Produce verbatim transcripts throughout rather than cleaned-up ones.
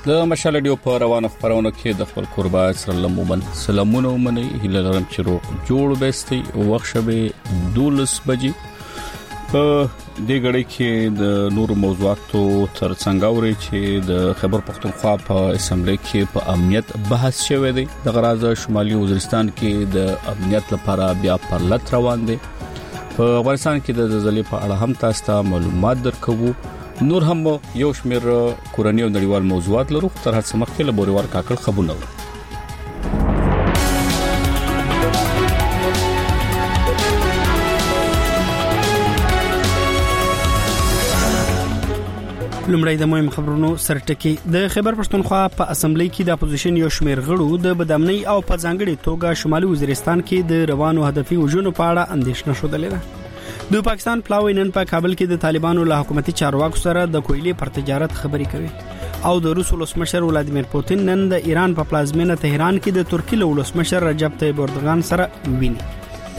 د مشال رادیو په روانه خبرونه کې د خپل قربا سره لمومن سلامونه ومني هله لرم چې روغ جوړ بستي وخت شبه دولس بجې په دې غړي کې د نور موضوعاتو تر څنګه اوري چې د خیبر پختونخوا په اسمبلی کې په امنیت بحث شوی دی د غراز شمالي وزیرستان کې د امنیت لپاره بیا پرلط روان دي په افغانستان کې د زلزلې په اړه هم تاسو ته معلومات درکوو نور هم یو شمیر کورنۍ او نړیوال موضوعات لرو تر هڅه مخکې له بوريوال کاکل خبرونه لمړی د مهم خبرونو سرټکی د خیبر پښتونخوا په اسمبلی کې د اپوزیشن یو شمیر غړو د بدامنۍ او په ځانګړي توګه شمالي وزیرستان کې د روانو هدفي وژنو په اړه اندېښنه شوه ده د پاکستان پلاوی نن په کابل کې د طالبانو له حکومتي چارواکو سره د کویلې پر تجارت خبرې کوي او د روس ولسمشر ولادیمیر پوتین نن د ایران په پلازمینه تهران کې د ترکی له ولسمشر رجب طیب اردوغان سره ویني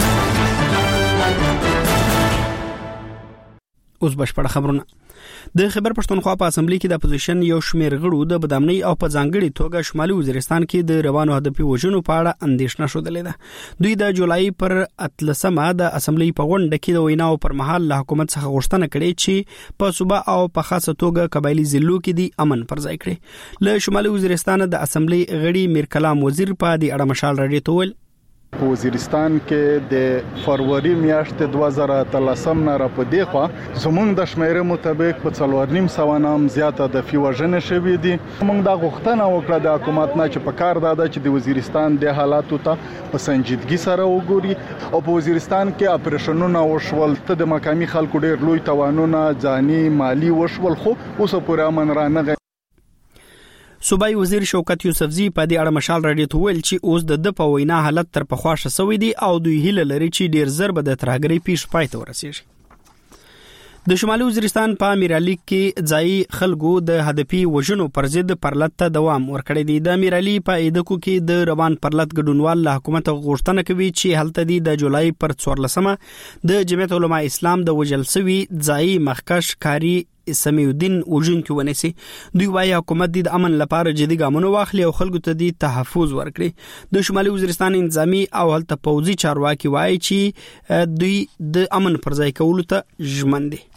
اوس بشپړ خبرونه د خیبر پښتونخوا په اسمبلی کې د اپوزیشن یو شمیر غړو د بدامنۍ او په ځانګړي توګه شمالي وزیرستان کې د روانو هدفي وژنو په اړه اندېښنه شوه ده دوی د جولای پر اتلسمه د اسمبلی په غونډه کې د ویناو پر مهال له حکومت څخه غوښتنه کړې چې په صوبه او په خاصه توګه قبایلی ضلعو کې د امن پر ځای کړي له شمالي وزیرستان د اسمبلی غړي میر کلام وزیر په دې اړه مشال راډیو ته ویل په وزیرستان کې د فروری میاشتې دوه زره اتلسم نه را پدې خو زمونږ د شمیره مطابق په څلور نیم سو نام زیاته د فیوژن شوې دي موږ د غوښتنه وکړه د حکومت نه چې په کار داده چې د وزیرستان د حالاتو ته په سنجیدګي سره وګوري او په وزیرستان کې اپریشنونه وشول ته د مقامي خلکو ډېر لوی توانونه ځاني مالی وشول خو اوس پورې امن را نه صوبای وزیر شوکت یوسفزی په دې اړه مشال راډیو ته ویل چې اوس د د په وینا حالت تر پخوا شوی دی او دوی هیله لري چې ډیر زر به د ترهګری پیش پای ته ورسیږي د شمالي وزیرستان په امیرعلی کې ځای خلکو د هدفي وژنو پر ضد پرلط ته دوام ورکړی دی د امیرعلی په ایدکو کې د روان پرلط ګډونوال له حکومت غوښتنه کوي چې هلته دی د جولای پر څوارلسمه د جمعیت علماء اسلام د وجلسوي ځای مخکش کاری سمیع الدین وجن کې ونیسي دوی وايي حکومت د امن لپاره جدي ګامونه واخلي او خلکو ته د تحفظ ورکړي د شمالي وزیرستان انتظامی او هلته پوځي چارواکي وايي چې دوی د امن پر ځای کولو ته ژمن دي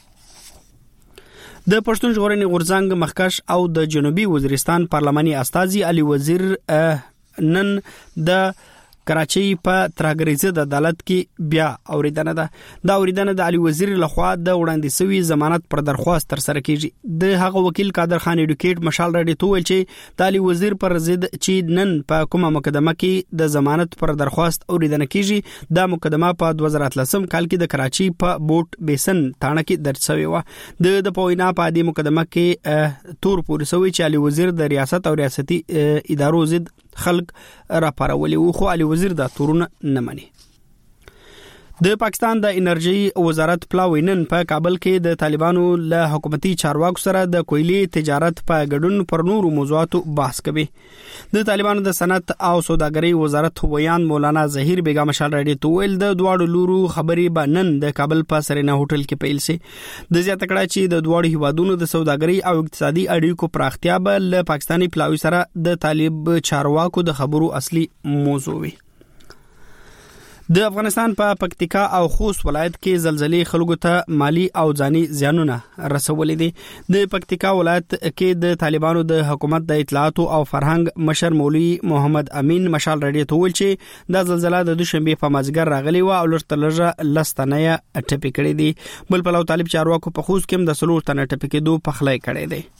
د پښتون ژغورنې غورځنګ مخکش او د جنوبي وزیرستان پارلماني استازي علي وزیر نن د کراچۍ په ترهګریزه د عدالت کې بیا اوریدنه ده دا اوریدنه د علي وزیر لخوا د وړاندې شوی ضمانت پر درخواست تر سره کیږي د هغه وکیل قادر خان اډوکیټ مشال راډیو ته ویل چې د علي وزیر پر ضد چې نن په کومه مقدمه کې د ضمانت پر درخواست اوریدنه کیږي دا مقدمه په دوه زره اتلسم کال کې د کراچۍ په بوټ بیسن تھانه کې درج شوی و د د پوینا په دې مقدمه کې تور پورې شوی چې علي وزیر د ریاست او ریاستي ادارو ضد خلق را پارولي او خو علي وزیر دا تورونه نه مني د پاکستان د انرژي وزارت پلاوی نن په کابل کې د طالبانو له حکومتي چارواکو سره د کویلې تجارت په ګډون پر نورو موضوعاتو بحث کوي د طالبانو د صنعت او سوداګرۍ وزارت ویان مولانا ظهیر بیگم مشال راډیو ته ویل د دواړو لورو خبرې به نن د کابل په سرینا هوټل کې پیل شي د زیاته کړه چې د دواړو هیوادونو د سوداګرۍ او اقتصادي اړیکو پراختیا به له پاکستاني پلاوی سره د طالب چارواکو د خبرو اصلي موضوع وي د افغانستان په پکتیکا او خوست ولایت کې زلزلې خلکو ته مالی او ځاني زیانونه رسولې دي د پکتیکا ولایت کې د طالبانو د حکومت د اطلاعات او فرهنګ مشر مولوی محمد امین مشال راډیو ته ویل چې د زلزلې د دوشنبه په مازیګر راغلی و او لږ لږه لستنه ټپي کړې دي بل په طالب چارواکو په خوست کې د سلور تنه ټپي کېدو په خلای کړې دي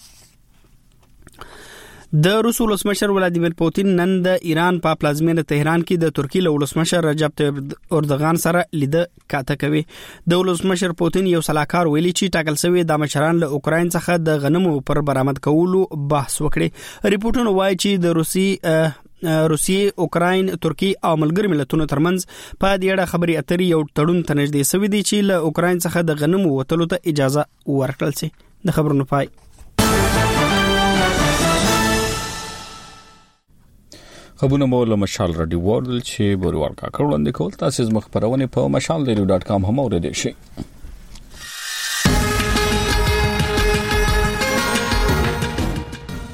د روس ولسمشر ولادیمیر پوتین نن د ایران په پلازمینه تهران کې د ترکی له ولسمشر رجب طیب اردوغان سره لیده کاته کوي د ولسمشر پوتین یو سلاکار ویلي چې ټاکل شوی د مشران له اوکراین څخه د غنمو پر برآمد کولو بحث وکړي ریپورتونه وایي چې د روسي روسیې اوکراین ترکی او ملګری ملتونو ترمنځ په دې اړه خبري اترې یو تړون ته نږدې شوی دی چې له اوکراین څخه د غنمو وټلو ته اجازه ورکړل شي د خبرونو پای خبرونه مول مشال راډیو ورل چې بوريوال کا کړوندې کول تاسو زموږ خبرونه په مشال ریډیو ډاټ کام هم اوریدئ شئ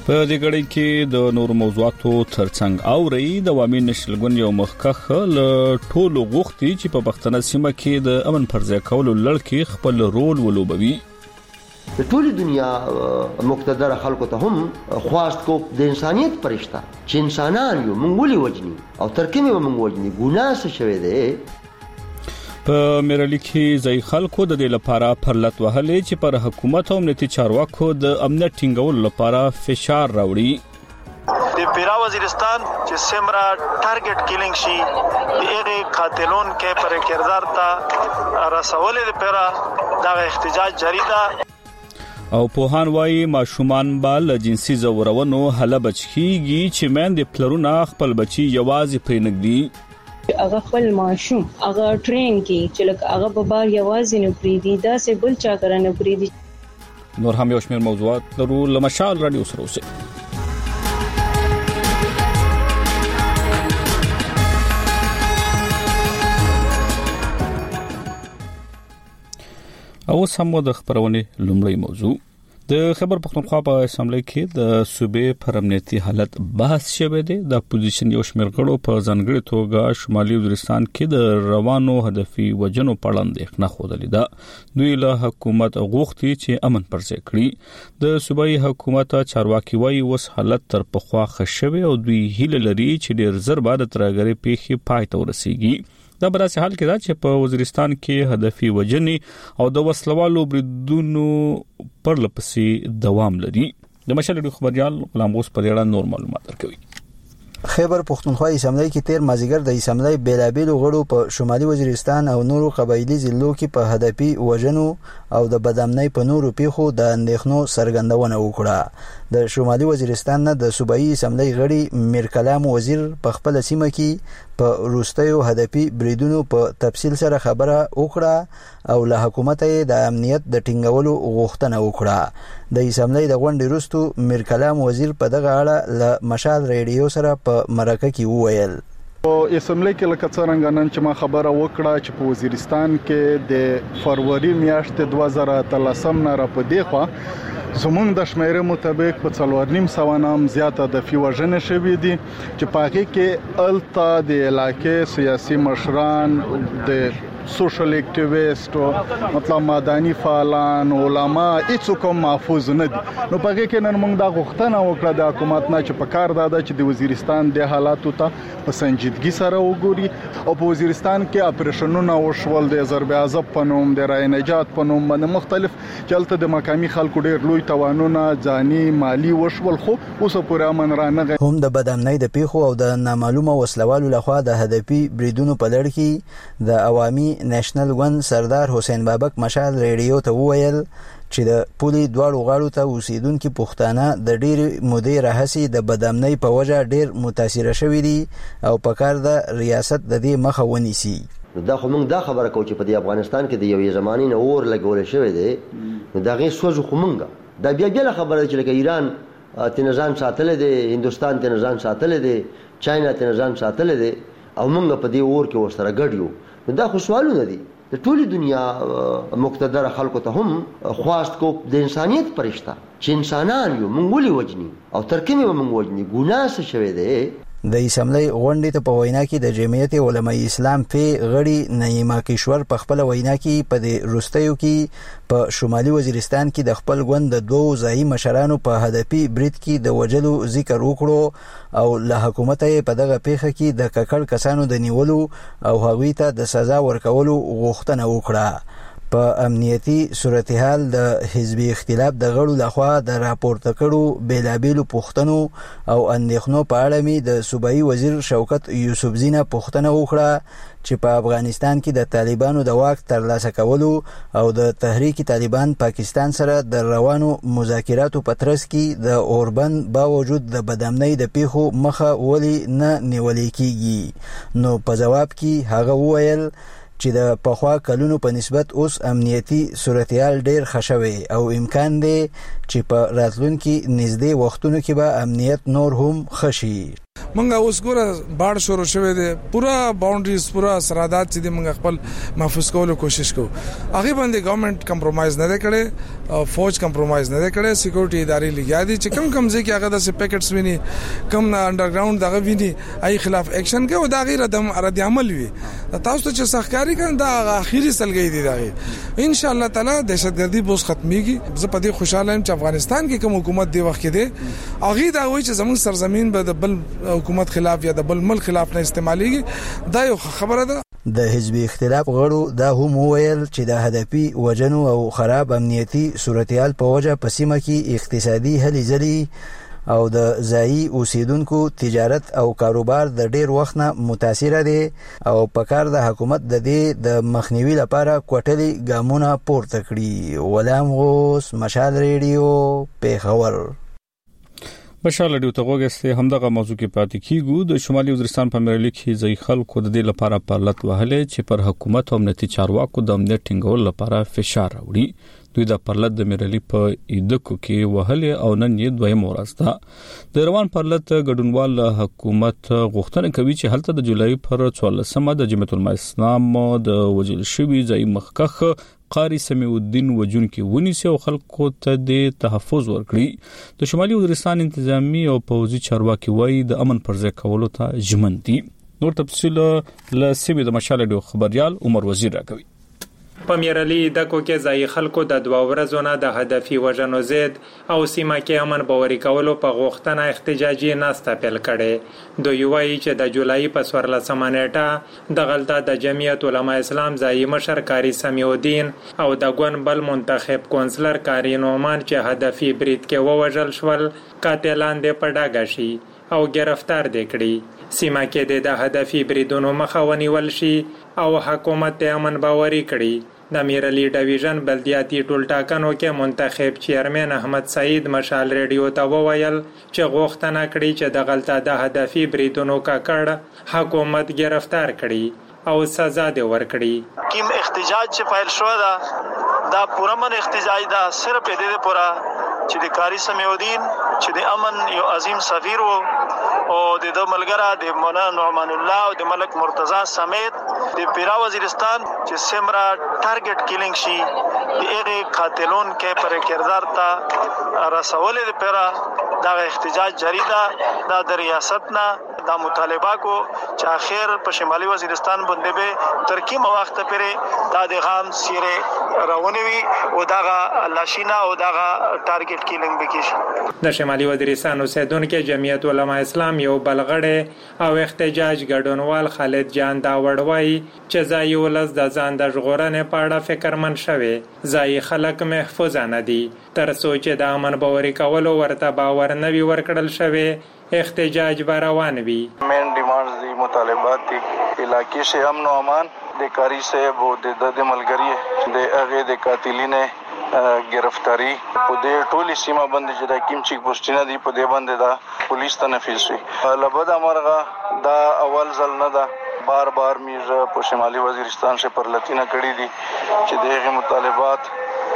په دې غړي کې د نور موضوعاتو ترڅنګ اوري د عوامي نشل ګوند یو مخکخ له ټولو غوښتي چې په پښتنه سیمه کې د امن پرځای کولو لړ کې خپل رول ولوبوي. د ټولي دنیا مقتدر خلکو ته هم خواست کو د انسانيت پرشتہ چې انسانان یو مونږ ولې وجني او ترکمه مونږ وجني ګناه څه شوی دی. په میرالي کې ځای خلکو د دې لپاره پرلط وهلې چې پر حکومت او امنیتي چارواکو د امنیت ټینګولو لپاره فشار راوړي. د پیرا وزیرستان چې سمرا ټارګټ کیلینګ شي د هغه قاتلون کې پر کردار ته رسولې د پیرا دا احتجاج جاری ده. او پوهان وايي ماشومان بال جنسي زورونو هله بچکیږي چې مین د پلرونه خپل بچي یوازې پرېنګدي. هغه خپل ماشوم هغه ټرین کې چې لکه هغه په بار یوازې نه پریدي دا سه بل چا کرانه پریدي. نور هم یو شمېر موضوعات لرو لمشال رادیو سره اوسئ. او سمو د خبرونه لومړی موضوع د خبر پښتونخوا په اسمبلی کې د صوبې پر امنیتي حالت بحث شوه دی. د اپوزیشن یو شمېر غړو په ځانګړي توګه شمالي وزیرستان کې د روانو هدفي وجنو په اړه نه خوده لیدا. دوی له حکومت غوښتي چې امن پرځای کړي. د صوبایي حکومت چارواکي وايي اوس حالت تر پخوا خښوي او دوی هیله لري چې ډیر زر بعد ترګری پیخي پای ته ورسیږي. دا براسه حال کې دا چې په وزیرستان کې هدفي وجنې او د وسلوالو بریدونو پر لپسې دوام لري. د مشال خبريال غلام غوث پر اړه نور معلومات ورکوي. خیبر پښتونخوا اسمبلی کې تیر مازیګر د اسمبلی بیلابیل غړو په شمالي وزیرستان او نورو قبایلی ضلعو کې په هدفي وجنو او د بدامنۍ په نورو پیښو د اندېښنو څرګندونه وکړه. د شمالي وزیرستان نه د صوبایي اسمبلی غړي میر کلام وزیر په خپل سیمه کې په روستیو هدفي بریدونو په تفصیل سره خبره وکړه او له حکومت د امنیت د ټینګولو غوښتنه وکړه. د اسمبلی د غونډې وروسته میر کلام وزیر په دغه اړه له مشال ریډیو سره په مرکه کې وویل. په اسمبلی کې لکه څنګه نن چې ما خبره وکړه چې په وزیرستان کې د فروری میاشتې دوه زره اتلسم نه را پدې خو زمونږ د شمیرې مطابق په څلور نیم سوه نام زیاته د فیوژن شوی دي چې په هغه کې التا د علاقې سیاسي مشران د سوشل اکټیویسټ مطلب مدني فعالان علما هیڅ کوم محفوظ نه دي. نو په هغه کې نن موږ د غوښتنه وکړه د حکومت نه چې په کار داده چې د وزیرستان د حالاتو ته په سنجیدګي سره وګوري او په وزیرستان کې اپریشنونه وشول د ضرب عذاب په نوم د رای نجات په نوم باندې مختلف چلته د مقامي خلکو ډیر لوی توانونه ځاني مالی وشول خو اوس پورې امن را نه. هم د بدامنۍ د پیښو او د نامعلومه وسلوالو لخوا د هدفي بریدونو په لړ کې د عوامي نېشنل ګوند سردار حسین بابک مشال ریډیو ته وویل چې د پولي دواړو غاړو ته اوسیدونکو پښتانه د ډېر مودې راهسي د بدامنۍ په وجه ډېر متاثر شوي دي او په کار د ریاست د دې مخه ونیسي. دا خو موږ دا خبره کوو چې په دې افغانستان کې د یوې زمانې نه اور لګول شوی دی نو دا غي سوځو خو موږ دا بیا بیا خبره چې لکه ایران تنظیم ساتل دي هندستان تنظیم ساتل دي چاینا تنظیم ساتل دي او موږ په دې اور کې ورسره ګډ یو. دا خو سوالونه دي د ټولي دنیا مقتدر خلکو ته هم خواست کو د انسانيت پرشتہ چې انسانان یو مونږ ولې وجني او ترکمه مونږ وجني ګناه څه شوی دی. د اسمبلی غونډې ته په وینا کې د جمعیت علماء اسلام په غړي نعیمه کشور په خپل وینا کې په د روستیو کې په شمالي وزیرستان کې د خپل غوند د دوه ځایي مشرانو په هدفي برید کې د وجلو ذکر وکړو او له حکومت په دغه پیښه کې د ککړ کسانو د نیولو او هغوی ته د سزا ورکولو غوښتنه وکړه. په امنیتي صورتحال د حزبي اختلاف د غړو لخوا د راپورته کړو بیلابیلو پوښتنو او اندېښنو په اړه می د صوبایي وزیر شوکت یوسفزي نه پوښتنه وکړه چې په افغانستان کې د طالبانو د واک ترلاسه کولو او د تحریک طالبان پاکستان سره د روانو مذاکراتو په ترڅ کې د اوربند باوجود د بدامنۍ د پیښو مخه ولې نه نیولې کیږي. نو په جواب کې هغه وویل چې د پخوا کلونو په نسبت اوس امنیتي صورتحال ډیر ښه شوی او امکان دی چې په راتلونکي نږدې وختونو کې به امنیت نور هم ښه شي. منګه اوس ګوره باړ شروع شوه دي پورا باونډریز پورا سرحدات چې موږ خپل محفوظ کولو کوشش کوو. هغه باندې ګورنمنت کمپرمایز نه کړي، فوج کمپرمایز نه کړي، سکیورټي ادارې لګیا دي چې کم کم ځکه هغه د پیکټس ویني کم نه انډرګراوند دغه ویني ای خلاف اکشن کوي او دا غیر د رد عمل وي. تاسو ته چې سخکاری کړي دا اخیری سلګي دي دا ان شاء الله تعالی دهشتګردي بوس ختميږي. زه په دې خوشاله یم چې افغانستان کې کوم حکومت دی وخت کې دی هغه دا وایي چې زموږ سرزمین به د بل حکومت خلاف یا د بل ملک خلاف نه استعماليږي. دا یو خبره ده. د حزبي اختلاف غړو دا هم ویل چې د هدفي وجنو او خراب امنیتي صورتحال په وجه په سیمه کې اقتصادي هلې ځلې او د ځایي اوسیدونکو تجارت او کاروبار د ډیر وخت نه متاثر دي او په کار د حکومت د دې د مخنیوي لپاره کوټلي ګامونه پورته کړي. ولام غوس، مشال ریډیو، پیښور. مشال ریډیو ته وګورئ. همدغه موضوع کې پاتې کیږو. د شمالي وزیرستان په مرلي کې ځای خلکو د دې لپاره پرلط وهلې چې پر حکومت او امنیتي چارواکو د امنیت ټینګول لپاره فشار راوړي. دوی د پرلط د مرلي په ایدکو کې وهلې او نن یې دویم ورځ ده. د روان پرلط ګډونوال حکومت غوښتنه کوي چې هلته د جولای پر څوارلسمه د جمعیت العلماء اسلام د وجل شوی ځای مخکخ قاری سمیع الدین وجون کې ونیسي او خلکو ته د تحفظ ورکړي. د شمالي وزیرستان انتظامی او پوځي چارواکي وایي د امن پر ځای کولو ته ژمن دي. نور تفصیل له سیمې د مشال ډیو خبريال عمر وزیر راکوي. په میرلی دکو کې ځای خلکو د دوه ورځو نه د هدفي وژنو ضد او سیمه کې امن باوري کولو په غوښتنه احتجاجي ناسته پیل کړي. دوی وایي چې د جولای په څوارلسمه نیټه د غلطه د جمعیت العلماء اسلام ځای مشر قاری سمیع الدین او د ګون بل منتخب کونسلر قاری نومان چې هدفي برید کې ووژل شول قاتلان دې په ډاګه شي او گرفتار دي کړي. سیمه کې د هدفي بریدونو مخه ونیول شي او حکومت ته امن باوري کړي. د میرلی ډیویژن بلدیاتي ټولټاکنو کې منتخب چیرمن احمد سعید مشال ریډیو ته وویل چې غوښتنه کړي چې د غلطه د هدفي بریدونو ککړ حکومت گرفتار کړي او سزا دې ورکړي. کیم احتجاج چې فایل شو دا دا پوره من احتجاج دا صرف دې پورا چې د قاری سمیع الدین چې د امن یو عظیم سفیر وو او د ملګرا د مولانا نعمان الله او د ملک مرتضی سمیت د پیرا وزیرستان چې سمرا ټارګټ کیلینګ شي د هغه قاتلون کې پر کردار تا رسول د پیرا دا احتجاج جاری ده. دا د ریاست نه دا مطالبه کو چې اخر په شمالي وزیرستان باندې به ترکی مواخته پرې دا د غام سیره راونوي او دا لاشینا او دا ټارګټ کیلینګ وکړي. د شمالي وزیرستان اوسیدونکو جمعیت العلماء اسلام یو بلغړی او احتجاج ګډونوال خالد جان دا وړوي چې ځای ولز د ځان د ژغورنې په اړه فکرمن شوي. ځای خلک محفوظ نه دي تر څو چې د امن باوري کولو ورته باور نه وي ورکړل شوی. احتجاج به روان وي. مین ډیمانډز دي مطالبات دي علاقې سے امن و امان د کاری صاحب او د د ملګری د هغه د قاتلینه گرفتاری په دې ټولي سیمه باندې چې د کیم چیک پوسټینه دی په دې باندې دا پولیس تنفیذ وي. لبد امرغه دا اول ځل نه ده بار بار میزه په شمالي وزیرستان سے پر لتینه کړی دي چې دغه مطالبات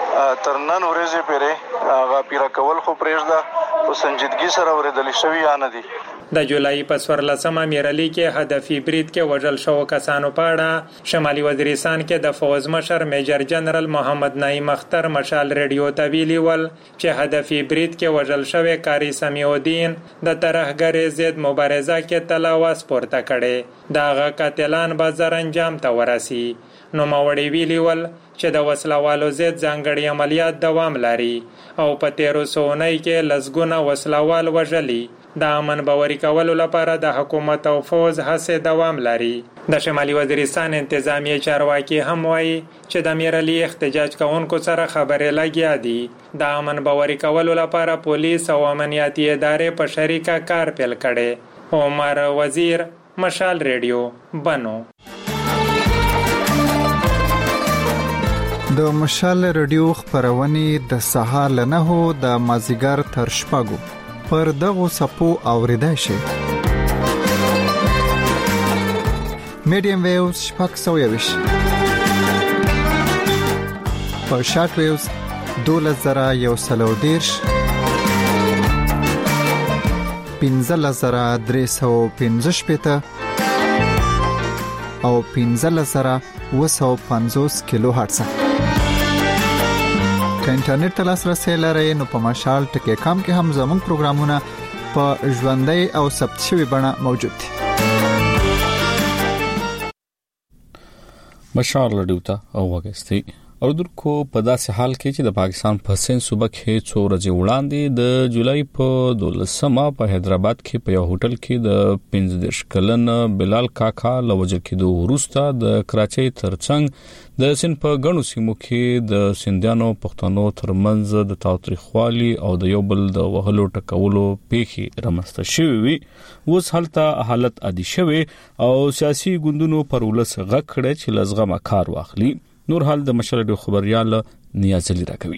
تر نن ورځې پرې هغه پیرا کول خو پرېږده په سنجیدګي سره ورېدل شوی یا نه دي. د جولای په څوارلسمه میرلی کې هدفي برید کې وژل شو کسانو په اړه شمالي وزیرستان کې د فوز مشر میجر جنرال محمد نعیم اختر مشال ریډیو ته ویلي ول چې هدفي برید کې وژل شوی قاری سمیع الدین د ترهګرۍ ضد مبارزه کې تلاواز پورته کړي. دغه قاتلان به زر انجام ته ورسي. نو ماوړي ویلي ول چې د وسلوالو ضد ځانګړي عملیات دوام لري او په تیرو سونۍ کې لسګونه وسلوال وژلي. د امن باوري کولو لپاره د حکومت او فوز هڅې دوام لري. د شمالي وزیرستان انتظامی چارواکي هم وایي چې د میرلی احتجاج کوونکو سره خبرې لګیا دي. د امن باوري کولو لپاره پولیس او امنیتي ادارې په شریکه کار پیل کړي. عمر وزیر، مشال ریډیو، بنو. د مشال ریډیو خبرونه د سهار له نهو د مازیګر تر شپږو پر دغو سپو اوریدای شي. میډیم ویوز شپږ سوه یویش په شارټ ویوز دولس زره یو سلو دیرش پنځلس زره درې سوه پنځه شپېته او پنځلس زره اوه سوه پنځوس کیلو هرتز. که انټرنیټ ته لاسرسی لرئ نو په مشال ټکی کام کې هم زموږ پروګرامونه په ژوندۍ او ثبت شوي بڼه موجود دي. مشال رادیو ته اوغاستي اردوکو په داسې حال کې چې د پاکستان په سند صوبه کې څو ورځې وړاندې د جولای په دولسمه په حیدرآباد کې په یو هوټل کې د پنځه دېرش کلن بلال کاکا له وژل کېدو وروسته د کراچۍ ترڅنګ د سند په ګڼو سیمو کې د سندیانو پښتنو ترمنځ د تاوتریخوالي او د یو بل د وهلو ټکولو پیښې رامنځته شوې وي. اوس هلته حالت عادي شوی او سیاسي ګوندونو پر ولس غږ کړی چې لزغمه کار واخلي. نور حال د مشرډو خبريال نیازلی راکوي.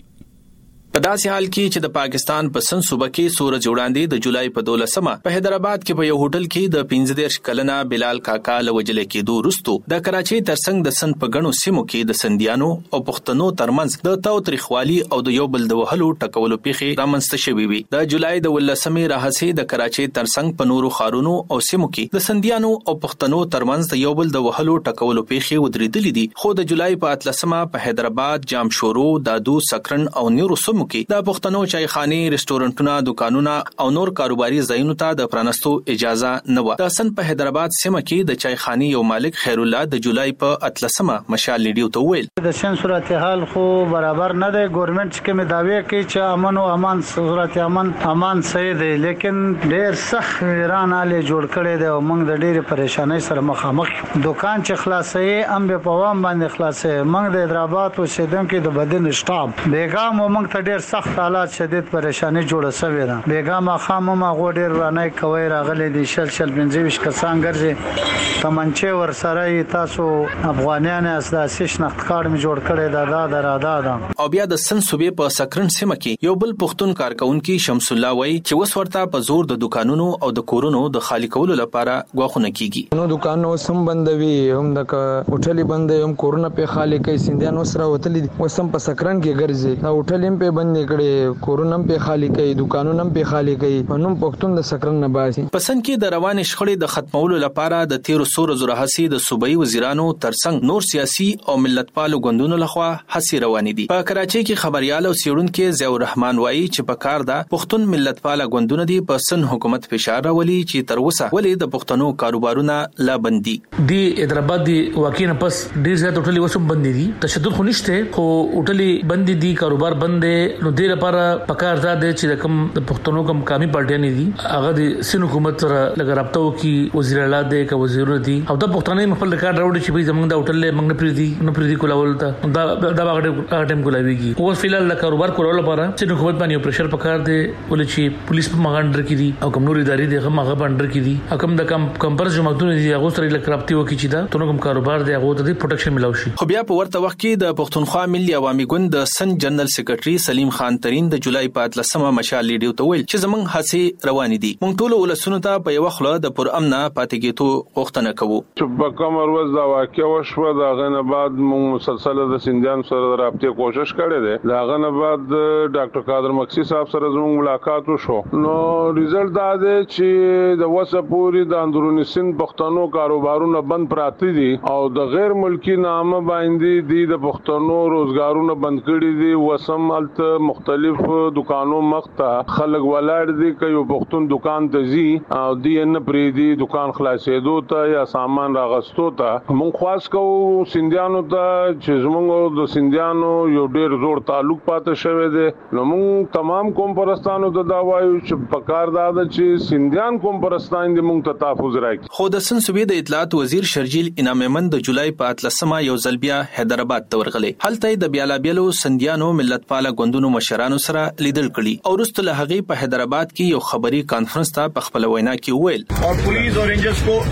په داسې حال کې چې د پاکستان په سند صوبه کې سورج وړاندې د جولای په دولسمه په حیدرآباد کې په یو هوټل کې د پنځه دېرش کلنه بلال کاکا له وژل کېدو وروسته د کراچۍ ترڅنګ د سند په ګڼو سیمو کې د سندیانو او پښتنو ترمنځ د تاوتریخوالي او د یو بل د وهلو ټکولو پیښې رامنځته شوې وي. د جولای د ولسمې راهسې د کراچۍ ترڅنګ په نورو ښارونو او سیمو کې د سندیانو او پښتنو ترمنځ د یو بل د وهلو ټکولو پیښې ودرېدلې دي. خو د جولای په اتلسمه په حیدرآباد، جامشورو، دادو، سکرن او نورو سیمو کې د پښتنو چایخانه، رستورانټونه، دکانونه او نور کاروباري ځایونو ته د پرانستو اجازه نه و. د سند په حیدرآباد سیمه کې د چایخانه یو مالک خیر الله د جولای په اتلسمه مشال لیډیو ته ویل د سند صورتحال خو برابر نه دی. ګورنمنت چې کوم داوی کوي چې امن او امان صورت امن امان صحیح دی، لیکن ډېر سخت ویران علي جوړ کړي دی او موږ د ډېر پریشانۍ سره مخامخ. دکان چې خلاصې ام په پوام باندې خلاصې. موږ د حیدرآباد اوسیدونکو د بدن سټاپ بیګام موږ ته ډېر سخت حالات شدید پریشانی جوړه شوې ده. بیګام خامو ما غوډیر رانه کوي راغلي دي شل شل پنځه کسان ګرځي تمنچه ور سره تاسو افغانان اساسي شناخت کارت می جوړ کړي دا دا دا دا. او بیا د سند صوبې په سکرن سیمه کې یو بل پښتون کارکونکو شمس الله وای چې وس ورته په زور د دکانونو او د کورونو د خالی کولو لپاره غواخونه کیږي. نو دکانونو سم بندوي، هم د هوټلې بندوي، هم کورونه په خالی کوي. سندیانو سره وتلې وسم په سکرن کې ګرځي، دا هوټلې په بندې کړي، کورونم په خالی کوي، دکانونم په خالی کوي. نو پښتون د سکرن نه باسي. پسند کې د روان شخړې د ختمولو لپاره د تیر سور زره هسي د صوبایي وزیرانو ترڅنګ نور سیاسي او ملتپالو ګوندونو لخوا هسي روانې دي. په کراچۍ کې خبريال او سیړونکو ضیاء الرحمن وایي چې په کار ده پښتون ملتپاله ګوندونه دي په سن حکومت فشار راولي چې تر اوسه ولې د پښتنو کاروبارونه لا بندي دي. حیدرآباد دی واقعا پس ډیر زیات هوټلې وسوم بندي دي، تشدد خو نشته، خو هوټلې بندي دي، کاروبار بند دي. نو ډیر لپاره پکار ده چې کوم د پښتنو کوم کامي پارټیان دي هغه د سن حکومت سره لګ رابطه وکي، وزیر اعلی دی که وزیر دي او د پښتنې خپل ریکارډ راوړي چې زمونږ د هوټل موږ نه پریدي نو پریدي کولاول ته دا دا باغ ټیم کولاويږي. او فلال د کاروبار کولو لپاره چې حکومت باندې پریشر پکار دی ولې چې پولیس په مغانډر کې دي او کوم نور ادارې دي هغه هغه باندې کې دي او کوم د کم کمپرز جماعتونه دي هغه سره لګ رابطه وکي چې دا تونو کوم کاروبار دی هغه ته پروټیکشن ملاوي شي. خو بیا په ورته وخت کې د پښتونخوا ملي عوامي ګوند د سن جنرال سیکریټري سلیم خان ترين د جولای په اتلسمه مشال لیډیو ته ویل چې زمونږ هڅې روان دي. موږ ټول ولسونو ته په یو خله د پر امن پاتې کېدو غوښتنه کوو. چې په کوم ورځ دا واقع وشوه دا غنه بعد موږ مسلسل د سندیان سره رابطه کوشش کړې ده. دا غنه بعد ډاکټر قادر مکسی صاحب سره زموږ ملاقات وشو. نو ریزلټ دا دی چې د وسه پوری د اندرونی سند پښتنو کاروبارونه بند پراته دي او د غیر ملکی نامه باندې دي د پښتنو روزګارونه بند کړي دي. وسم الت مختلف دکانو مخته خلک ولاړ دي که یو پښتون دکان ته ځي او دی نه پریدي دکان خلاصېدو ته یا سامان راغستو ته. مونږ خاص کوو سندیانو ته چې زموږ د سندیانو یو ډېر زوړ تعلق پاتې شوی دی. نو مونږ تمام قوم پرستانو ته دا وایو چې پکار دا ده چې سندیان قوم پرستان دې مونږ ته تحفظ راکړي. خو د سند صوبې د اطلاعات وزیر شرجیل انعام مند د جولای په اتلسمه یو ځل بیا حیدرآباد ته ورغلی. هلته د بیلابیلو سندیانو ملتپاله ګوندونو مشرانو سره لیدل کړي او وروسته له هغې په حیدرآباد کې یو خبري کانفرنس ته په خپل وینا کې ویل और पुलिस और रेंजर्स को इस वक्त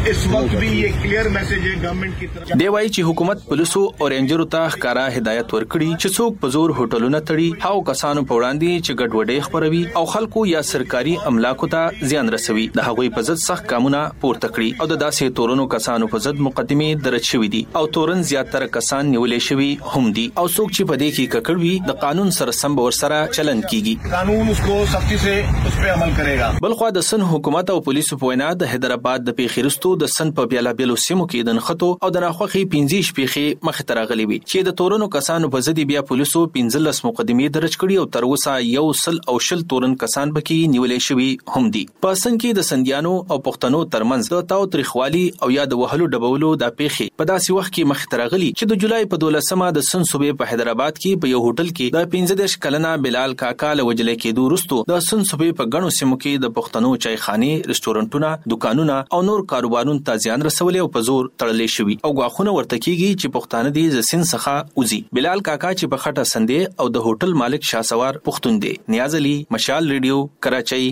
भी ये क्लियर मैसेज है गवर्नमेंट की तरफ। دی وايي چې حکومت پولیسو او رینجرو ته ښکارا هدایت ورکړي چې څوک په زور هوټلونه تړي، هاو کسانو په وړاندې چې ګډوډي خبروي او خلکو یا سرکاري املاکو ته زیان رسوي د هغوی په ضد سخت قانونه پورته کړي او د داسې تورونو کسانو په ضد مقدمه درج شوې دي او تورن زیاتره کسان نیولې شوی هم دي او څوک چې په دې کې ککړوي د قانون سره سم ور سره چلن کیږي، قانون उसको सख्ती से उस पे अमल करेगा। بلخوا د سن حکومت او پولیسو په وینا د حیدرآباد د پیښیرستو د سن په بیلا بیلو سیمو کې د نخټو او د راخوخي پنځه شپېخي مخ ته راغلي وي چې د تورونو کسانو په ضد بیا پولیسو پنځلس مقدمه درج کړي او تر اوسه یو سل او شل تورن کسان بکی نیولې شوی هم دي. په سن کې د سندیانو او پښتنو ترمنځ د تاو تاریخوالي او یا د وهلو ډبولو د پیښې په داسې وخت کې مخ ته راغلي چې د جولای په دولسمه د سن صوبې په حیدرآباد کې په یو هوټل کې د پنځه کلنه بلال کاکا له وجلې کېدو وروسته د سن صوبې په غنو سیمو کې د پښتنو چایخانه، رستورانټونه، دکانونه او نور کاروبارونه ته زیان رسولې او په زور تړلې شوی او غاخونه ورته کیږي چې پښتانه دي ز سین څخه اوزي. بلال کاکا چې په خټه سندې او د هوټل مالک شاسوار پښتون دی. نیاز علي، مشال ریډیو، کراچۍ.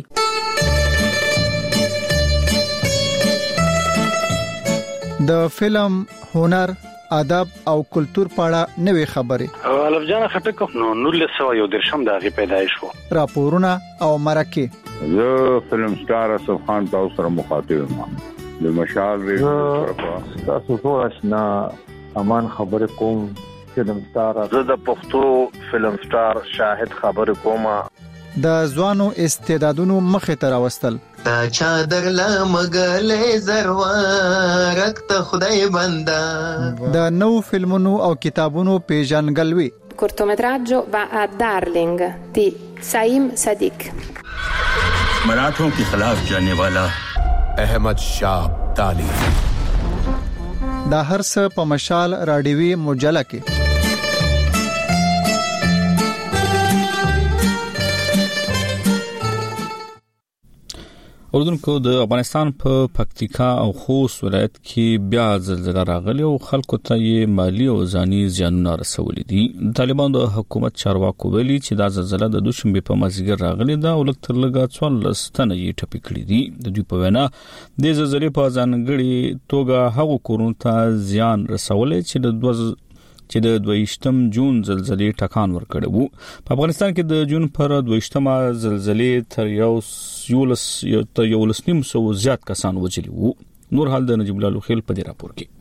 د فلم، هنر، ادب او کلچر په اړه نوې خبرې الف جان خټک نو نولس سو یو درشم دغه پیدایش وو، راپورونه او مرکه. زه فلم سٹار اسف خان تاسو سره مخاطب یم د مشال ریډیو طرفه. تاسو ټول آشنا امان خبر کوم فلم سٹار. زه د پښتو فلم سٹار شاهد خبر کوم. د ځوانو استعدادونو مخه ته راوستل. تا چادر لا مګلې زروارک ته خدای بندا. د نو فلمونو او کتابونو پیژنګلوي. cortometraggio va a Darling di Saim Sadiq. मराठों के खिलाफ जाने वाला अहमद शाह अब्दाली. دا هر څه په مشال رادیوي مجله کې. اوردونکو د افغانستان په پکتیکا او خوست ولایت کې بیا زلزلہ راغلی او خلکو ته یې مالی او ځاني زیانونه رسولي دي. طالبان د حکومت چارواکو ویلي چې دا زلزلہ د دوشنبه په مازیګر راغلی دا او لکه تر لږه څوارلس تنه یې ټپي کړي دي. د دوی په وینا د زلزلې په ځانګړي توګه هغو کورونو ته زیان رسولي چې د دوه چې د دویشتم جون زلزلې ټکان ورکړ وو. په افغانستان کې د جون پر دویشتمه زلزلې تر یو یولس تر یولس نیم سو زیات کسان وژلي وو. نور حال د نجیب الله لوخیل په دې راپور کې.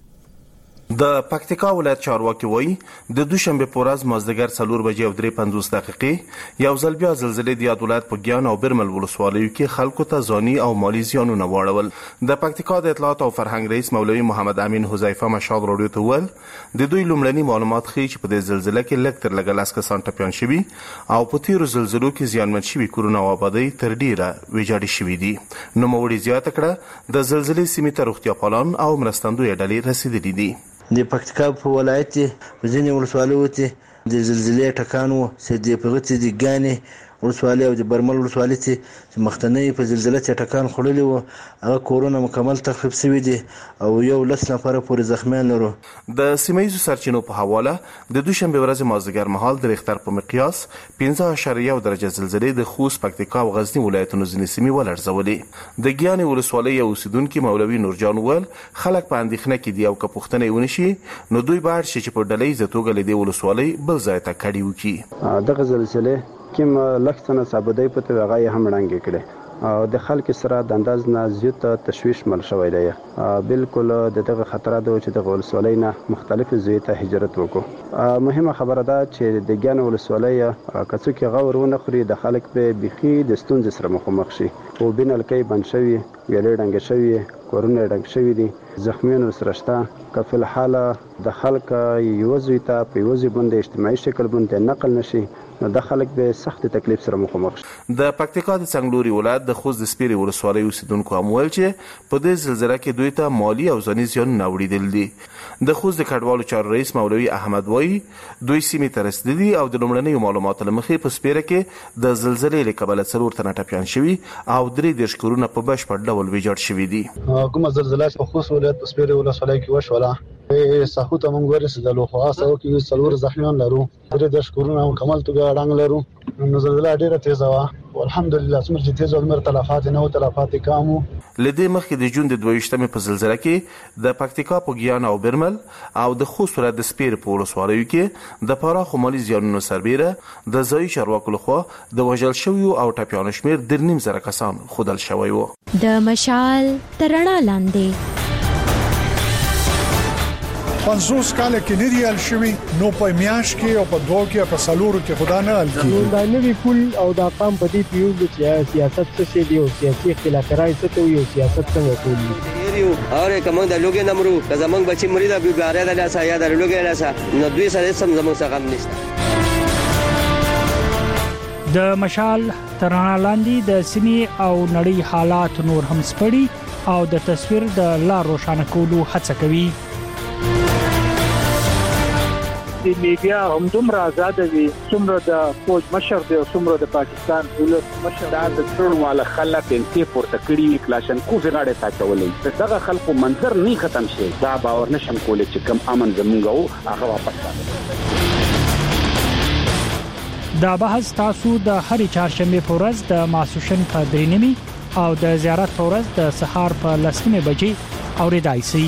د پکتیکا ولایت چارواکي وایي د دوشنبه په ورځ مازدیګر څلور بجې او درې پنځوس دقیقې یو ځل بیا زلزلې د یاد ولایت په ګیان او برمل ولسوالیو کې خلکو ته ځاني او مالی زیانونه واړول. د پکتیکا د اطلاعات او فرهنګ رئیس مولوي محمد امین حذیفه مشال راډیو ته وویل د دوی لومړني معلومات ښیي چې په دې زلزلې کې لږ تر لږه لس کسان ټپیان شوي او په تیرو زلزلو کې زیانمن شوي کورونه او آبادۍ تر ډیره ویجاړې شوي دي. نوموړي زیاته کړه د زلزلې سیمې ته روغتیاپالان او مرستندویه ډلې رسیدلي دي. د پکتیکا په ولایت په ځینې ولسوالیو کې د زلزلې ټکان و چې د پغتې د ګانې ولسوالۍ او د برمل ولسوالۍ چې مخکنی په زلزلې چې ټکان خوړلی و هغه کورونه مکمل تخریب شوي دي او یو لس نفره پورې زخمیان لرو. د سیمه ییزو سرچینو په حواله د دوشنبه ورځ مازدیګر مهال د ریختر په مقیاس پنځه اعشاریه یو درجه زلزلې د خوست، پکتیکا او غزنی ولایتونو ځینې سیمې ولړزولې. د ګیانې ولسوالۍ اوسیدونکي مولوي نورجان وویل خلک په اندېښنه کې دي او که پوښتنه یې ونشي نو دوی باید شي چې په ډلهییزه توګه له دې ولسوالۍ بل ځای ته کډې وکړي. دغه زلزلې کوم لکثنه صابدای په توګه یې هم وړاندې کړي او د خلک سره د انداز نه زیات تشویش مل شوی دی. بالکل د دغه خطرات چې د ولسوالۍ نه مختلف ځای ته هجرت وکړو. مهمه خبره ده چې د ګان ولسوالۍ کڅو کې غور ونه خوري د خلک په بيخي د ستونزې سره مخامخ شي او بنلکې بند شوی ویلې ډنګ شوی کورونه ډنګ شوی دي زخمیان سره شته که فل حال د خلک یو ځای ته په یو ځای باندې اجتماعي شکل باندې نقل نشي نو د خلک به سخت تکلیف سره مخامخ شي. د پکتیکا د څنګلوري ولایت د خوست د سپیري ولسوالۍ اوسیدونکو هم ویل چې په دې زلزلې کې دوی ته مالی او ځاني زیانونه اوریدل دي. د خوست د کډوالو چارو رئیس مولوي احمد وایي دوی سیمې ته رسیدلي او د لومړنیو معلوماتو له مخې په سپیره کې د زلزلې له کبله څلور تنه ټپیان شوي او درې دېرش کورونه په بشپړ ډول ویجاړ شوي دي. کومه زلزلې په خوست ولایت په سپیري ولسوالۍ کې وشوله ساحو ته موږ ورسېدلو خو هڅه وکړو چې څلور زخمیان لرو درې دېرش کورونه مکمل توګه ړنګ لرو. نو زلزلې ډېره تیزه وه الحمدلله څومره چې تیز عمر تلفات نه او تلفات کم وو. لدې مخکې د جون د دویشتمې په زلزلہ کې د پکتیکا په ګیان او برمل او د خوست د سپیر په ولسوالیو کې د پراخو مالي زیانونو سربیره د ځایي چارواکو لخوا د وژل شویو او ټپیانو شمېر د نیم زره کسان ښودل شوی و. د مشال تر رڼا لاندې پنځوس کاله کې نه دی حل شوی، نو په میاش کې او په دوه کې په سلورو کې خدا نه حل کیږي. دا نوی پول او دا قام په دې پیو چې سیاست څه دی او سیاسي اختلاف راځي څه وي او سیاست څنګه کوي یو اوره کوم د لوګي نمرو که زمنګ بچی مری دا بیګاره د لاسه یا د لوګي لاسه نو دوی سره سم زموږ څخه غم نشته. د مشال ترانه لاندې د سیمې او نړۍ حالات نور هم سپړي او د تصویر د لار روښانه کولو هڅه کوي. د میډیا هم دومره آزاد وي څومره د فوج مشر دی او څومره د پاکستان ولس مشر دا د ټول والا خلک انتي پورته کړی کلاشن کو زغاړه تاچولې دغه خلکو منظر نه ختم شي دا باور نشم کولای چې کم امن زمونږ او هغه واپس راځي. دا بحث تاسو د هرې چهارشنبه په ورځ د ماسوشن په درې نیمه او د زیارت په ورځ د سهار په لسمه بجې اوریدای شئ.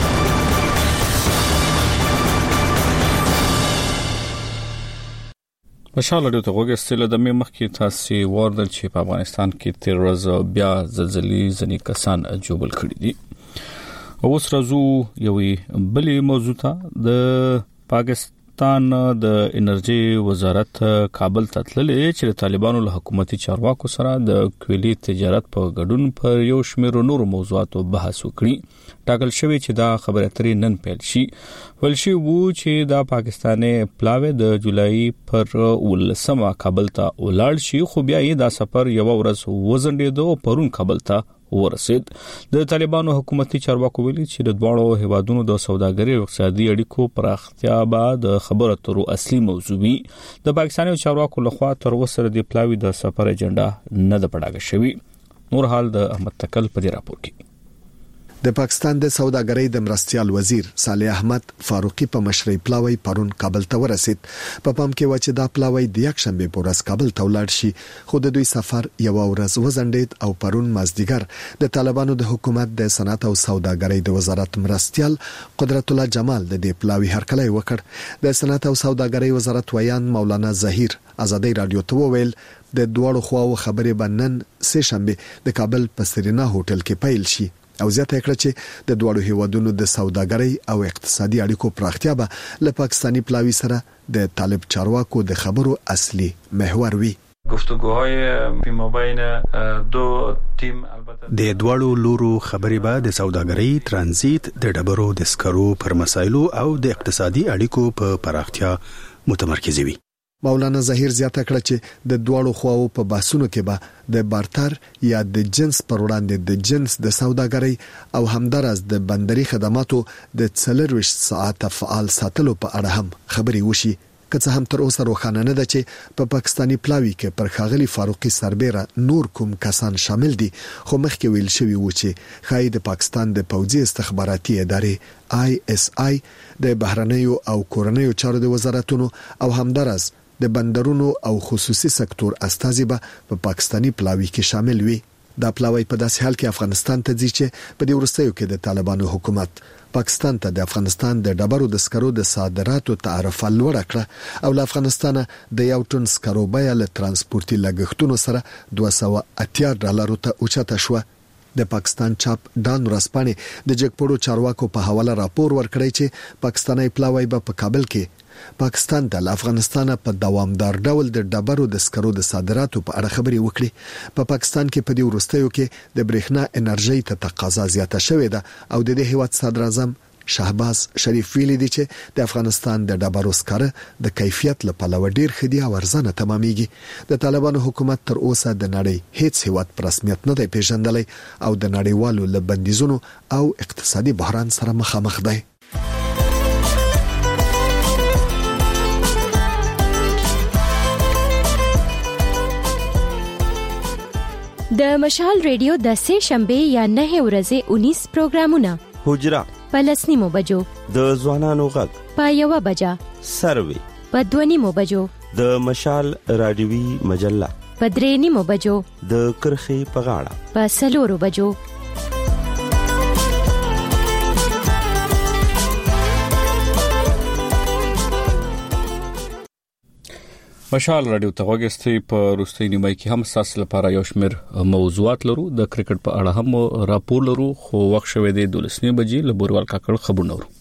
مشال اړیو ته وګورئ د مې مخکې تاسو وردل چې په افغانستان کې تیر ورځ بیا زلزلې ځنې کسان جوړل کړي دي. اوس راځو یوې بلې موضوع ته. د پاکستان د انرژي وزارت کابل ته تللې چې د طالبانو له حکومتي چارواکو سره د کویلي تجارت په ګډون پر یو شمېر نورو موضوعاتو بحث وکړي. ټاکل شوی چې دا خبره اترې نن پیل شي. ول شي وو چې دا پاکستاني پلاوی د جولای پر ولسمه کابل ته ولاړ شي، خو بیا یې دا سفر یو ورځ وزندېدو پرون کابل ته ورسید. د طالبانو حکومتي چارواکو ویلي چې د دواړو هیوادونو د سوداګرۍ او اقتصادي اړیکو پراختیا به د خبرو اترو اصلي موضوع وي. د پاکستاني چارواکو لخوا تر اوسه د پلاوی د سفر اجنډا نه د پړاګه شوی. نور حال د احمد تکل په دې راپور کې. د پاکستان د سوداګرۍ د مرستيال وزیر صالح احمد فاروقي په مشرۍ پلاوی پرون کابل ته ورسید. په پام کې و چې دا پلاوی د یک شنبه په ورځ کابل ته ولاړ شي، خو د دوی سفر یو ورځ وزندید او پرون مازدیګر د طالبانو د حکومت د صنعت او سوداګرۍ د وزارت مرستيال قدرت الله جمال د دې پلاوی هرکلی وکړ. د صنعت او سوداګرۍ وزارت ویان مولانا ظهیر ازادي رادیو ته وویل د دوړو خواو خبرې بنن سه شنبه د کابل په سرینا هوټل کې پیل شي او زیاته کړه چې د دوړو هیوادونو د سوداګرۍ او اقتصادي اړیکو پراختیا به له پاکستانی پلاوی سره د طالب چارواکو د خبرو اصلي محور وي. گفتگوهای فیمابین دو تیم البته د دوړو لورو خبرې به د سوداګرۍ، ترانزیت، د ډبرو د سکرو پر مسایلو او د اقتصادي اړیکو په پراختیا متمرکز وي. مولانا ظهیر زیاته کړه چې د دوړو خواو په باسونو کې به د بارتر یا د جنس پر وړاندې د جنس د سوداګرۍ او همدارس د بندري خدماتو د څلرويشت ساعت فعال ساتلو په اړه هم خبري وشي. که څه هم تر اوسه روښانه نه ده چې په پاکستانی پلاوی کې پر خاغلی فاروقي سربېره نور کوم کسان شامل دي، خو مخکې ویل شوی و چې خای د پاکستان د پوځي استخباراتي ادارې آی اس آی د بهرنیو او کورنیو چارو د وزارتونو او همدارس د بندرونو او خصوصي سکتور استازي به په پاکستانی پلاوی کې شامل وي. دا پلاوی په داسې حال کې افغانستان ته ځي چې په دې وروستیو کې د طالبانو حکومت پاکستان ته د افغانستان د ډبرو د سکرو د صادراتو تعرفه لوړه کړه او له افغانستان د یو ټن سکرو بیه له ترانسپورتي لګښتونو سره دوه سوه اتیا ډالرو ته اوچته شوه. د پاکستان چاپ ډان ورسپانې د جګپړو چارواکو په حواله راپور ورکړی چې پاکستاني پلاوی به په کابل کې پاکستان د افغانستان په دوامدار ډول د ډبرو د سکرو د صادراتو په اړه خبري وکړي. په پا پاکستان کې په دې وروستیو کې د برېښنا انرژي ته تقاضا زیاته شوې ده او د دې هیواد صدر اعظم شهباز شریف ویلي دی چې د افغانستان د ډبرو سکره د کیفیت لپاره ډیر خدي او ارزانه تمامېږي. د طالبانو حکومت تر اوسه د نړۍ هیڅ هیواد پر رسمیت نه دی پیژندلی او د نړیوالو لبندیزونو او اقتصادي بحران سره مخامخ دی. د مشال ریډیو د سه شنبه یا نه ورځې انیس پروګرامونه حجره په لسنیمو بجو، د ځوانانو غږ په یوه بجه، سروي په دوه نیمو بجو، د مشال رادیوي مجله په درې نیمو بجو، د کرخي په غاړه په څلورو بجو. مشال رادیو ته وګورئ. په روستي نیمه کې هم تاسو لپاره یو شمېر موضوعات لرو. د کرکټ په اړه هم راپور لرو، خو وخت شوه د دولسنی بجې له بوروال کاکړ خبرونه ورو.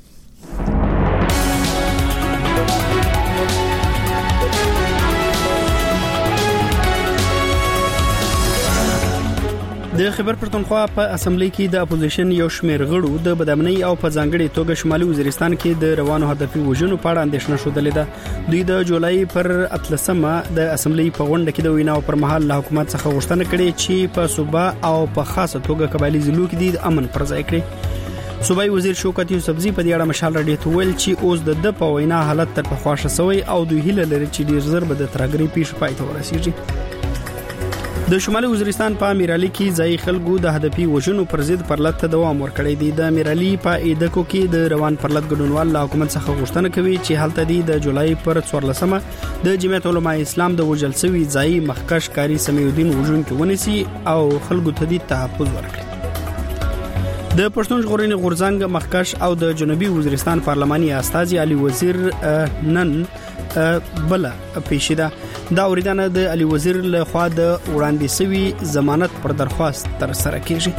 د خبر پښتونخوا په اسمبلی کې د اپوزیشن یو شمېر غړو د بدامنۍ او په ځانګړي توګه شمالي وزیرستان کې د روانو هدفي وژنو په اړه اندېښنه شودلې ده. دوی د جولای پر اتلسمه د اسمبلی په غونډه کې د ویناو پر مهال له حکومت څخه غوښتنه کړې چې په صوبه او په خاصه توګه قبایلی ضلعو کې د امن پر ځای کړي. صوبایي وزیر شوکت یوسفزي په دې اړه مشال رادیو ته ویل چې اوس د د په وینا حالت تر پخوا ښه شوی او دوی هیله لري چې ډیر زر به د ترګری پیښ پای ته ورسیږي. د شمالي وزیرستان په امیرعلی کې ځای خلکو د هدفي وژنو پر ضد پرلط ته دوام ورکړی دی. د امیرعلی په ایدکو کې د روان پرلط ګډونوال له حکومت څخه غوښتنه کوي چې هلته دی د جولای پر څوارلسمه د جمعیت علماء اسلام د وجل سوي ځای مخکش کاری سمیع الدین وژونکو ونیسي او خلکو ته د تحفظ ورکړي. د پښتون ژغورنې غورځنګ مخکش او د جنوبي وزیرستان پارلماني استازي علي وزیر نن بل پیشیده دا اوریدنه د علي وزیر له خوا د وړاندې سوي ضمانت پر درخواست تر سره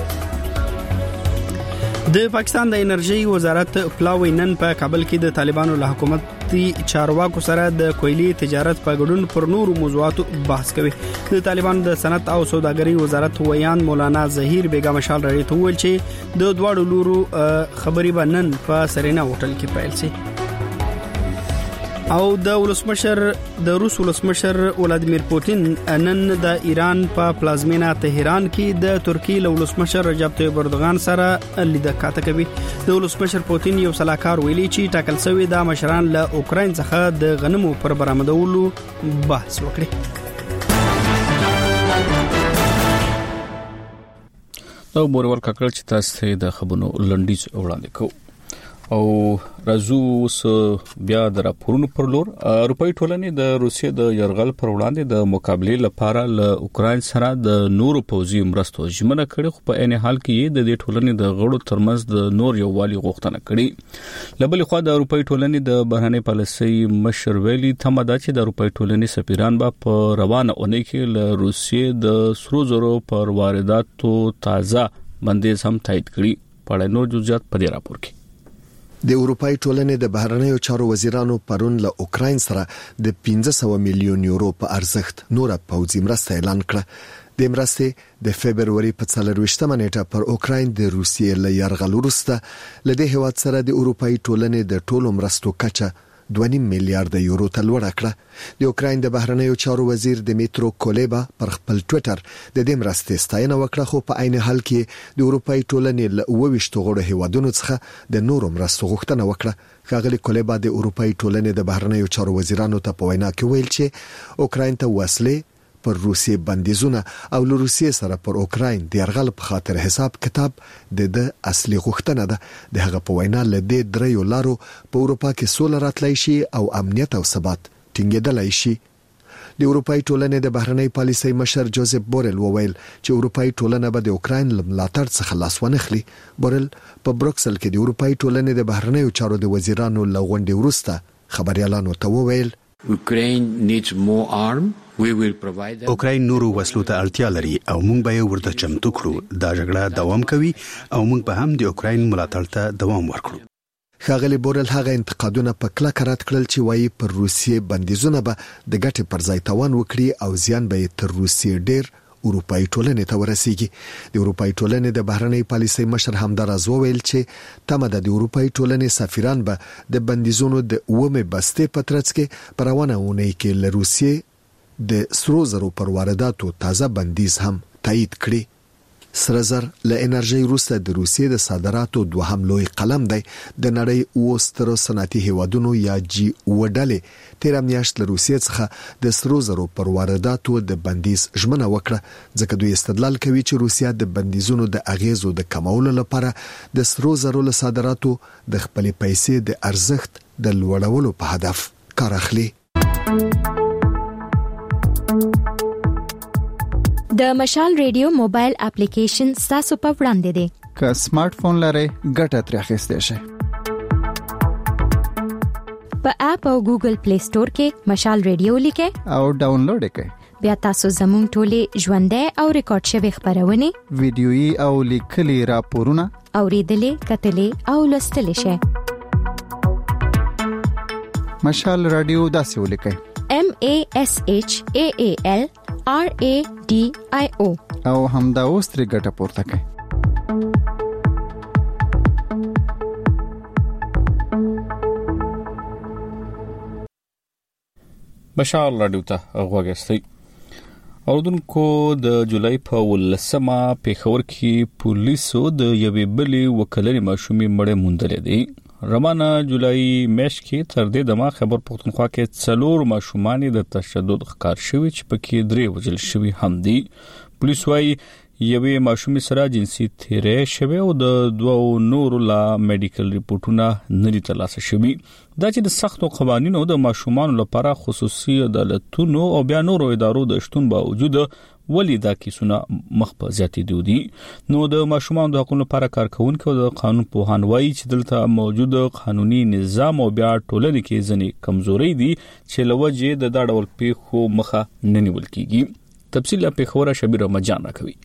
کیږي. د پاکستان د انرژي وزارت پلاوی نن په کابل کې د طالبانو له حکومتي چارواکو سره د کویلي تجارت په ګډون پر نورو موضوعاتو بحث کوي. د طالبانو د صنعت او سوداګرۍ وزارت ویان مولانا ظهیر بیگم مشال راډیو ته ویل چې د دواړو لورو خبري به نن په سرینا هوټل کې پیل شي. او د ولسمشر د روس ولسمشر ولادیمیر پوتین نن د ایران په پلازمینا تهران کې د ترکی له ولسمشر رجب طیب اردوغان سره لیدل کاته کوي. د ولسمشر پوتین یو سلاکار ویلي چې ټاکل شوی د مشران له اوکراین څخه د غنمو پر برآمدولو بحث وکړي. دا بورور کاکړ چې تاسو د خبرونو لنډیز وړاندې کوو او راځو اوس بیا د راپورونو پر لور. اروپאי ټولنې د روسیې د یرغل پر وړاندې د مقابله لپاره له اوکراین سره د نورو پوځي مرستو ژمنه کړې، خو په عین حال کې د دې ټولنې د غړو ترمنځ د نور یووالي غوښتنه کړې. لبل خو د اروپאי ټولنې د بهرنۍ پالیسۍ مشر ویلي تمه ده چې د اروپאי ټولنې سفیران به په روانه اونۍ کې له روسیې د سرو زرو پر وارداتو تازه بندیز هم تایید کړي. په اړه نور جزئیات په دې راپور کې. د اروپאי ټولنې د بهرنیو چارو وزیرانو پرون له اوکراین سره د پنځه سوه میلیون یورو په ارزښت نور پوځي مرسته اعلان کړه. د مرستې د فبرवरी په څلرويشتمه نیټه پر اوکراین د روسیې له یرغل وروسته له دې هیواد سره د اروپאי ټولنې د ټولو مرستو کچه دوه نیم میلیارډ یورو ته لوړه کړه. د اوکراین د بهرنیو چارو وزیر دمیترو کوليبا پر خپل ټوئیټر د دې مرستې ستاینه وکړه، خو په عین حال کې د اروپאי ټولنې له اوه ویشت غړو هیوادونو څخه د نورو مرستو غوښتنه وکړه. ښاغلي کوليبا د اروپאי ټولنې د بهرنیو چارو وزیرانو ته په وینا کې ویل چې اوکراین ته وسلې پر روسیې بندیزونه او له روسیې سره پر اوکراین د يرغل په خاطر حساب کتاب د د اصلي غوښتنه ده. د هغه په وینا له دې دریو لارو په اروپا کې سوله راتلای شي او امنیت او ثبات ټینګېدلای شي. د اروپאי ټولنې د بهرنۍ پالیسۍ مشر جوزف بورل وویل چې اروپאי ټولنه به د اوکراین ملاتړ څخه لاس ونخلي. بورل په بروکسل کې د اروپאי ټولنې د بهرنیو چارو د وزیرانو له غونډې وروسته خبريالانو ته وویل Ukraine needs more arm. We will provide them. اوکراین نورو وسلو ته اړتیا لري او موږ به ورته چمتو کړو. دا جګړه دوام کوي او موږ به هم د اوکراین ملاتړ ته دوام ورکړو. ښاغلي بورل هغه انتقادونه په کلکه رد کړل چې وایي پر روسیې بندیزونه به د ګټې پر ځای تاوان وکړي او زیان به تر روسیې ډیر اروپאי ټولنې ته ورسیږي. د اروپאי ټولنې د بهرنۍ پالیسۍ مشر همدارز وویل چې تمه ده د اروپאי ټولنې سفیران به د بندیزونو د اومه بستې په ترڅ کې پر روانه اونۍ کې له روسیې د سرو زرو پر وارداتو تازه بندیز هم تایید کړي. سره زر له انرژي وروسته د روسیې د صادراتو دوهم لوی قلم دی. د نړۍ اوه سترو صنعتي هیوادونو یا جی اوه ډلې تیر میاشت له روسیې څخه د سرو زرو پر وارداتو د بندیز ژمنه وکړه، ځکه دوی استدلال کوي چې روسیه د بندیزونو د اغیزو د کمولو لپاره د سرو زرو له صادراتو د خپلې پیسې د ارزښت د لوړولو په هدف کار اخلي. د مشال ریډیو موبایل اپلیکیشن تاسو په وړاندې دی. که سمارټ فون لرئ ګټه ترې اخیستئ شئ. په اپ او ګوګل پلی سٹور کې مشال ریډیو لیکئ او ډاونلوډ کړئ. بیا تاسو زموږ ټولې ژوندۍ او ریکارډ شوی خبرونه ویډیويي او لیکلي راپورونه اوریدلې کتلې او لوستلې شئ. مشال رادیو داسې ولیکئ: M A S H A A L R A D I O او همدا اوس ترې ګټه پورته کړئ. مشال رادیو ته غوږی. اوردونکو د جولای په ولسمه پیښور کې پولیسو د یوې بلې وکلنې ماشومې مړې موندلې دي. رمانه جولای میاشت کې تر دې دمه خبر پښتونخوا کې څلور ماشومان د تشدد ښکار شوي چې پکې درې وژل شوي هم دي. پولیس وايي یوې ماشومې سره جنسي تیری شوی او د دوو نورو لا میډیکل ریپورتونه نه دي ترلاسه شوي. دا چې د سختو قوانینو د ماشومان لپاره خصوصي عدالتونو او بیا نورو ادارو د شتون باوجود ولی دا کیسونه مخ په زیاتېدو دي. نو د ماشومان د حقوقو لپاره کارکونکو د قانون پوهان وایي چې دلته موجود قانوني نظام او بیا ټولنې کې ځنې کمزوري دي چې لوجه د دا ډول پیښو مخه نه نیول کیږي. تفصیل په خبره شبیر رمضان راکوي.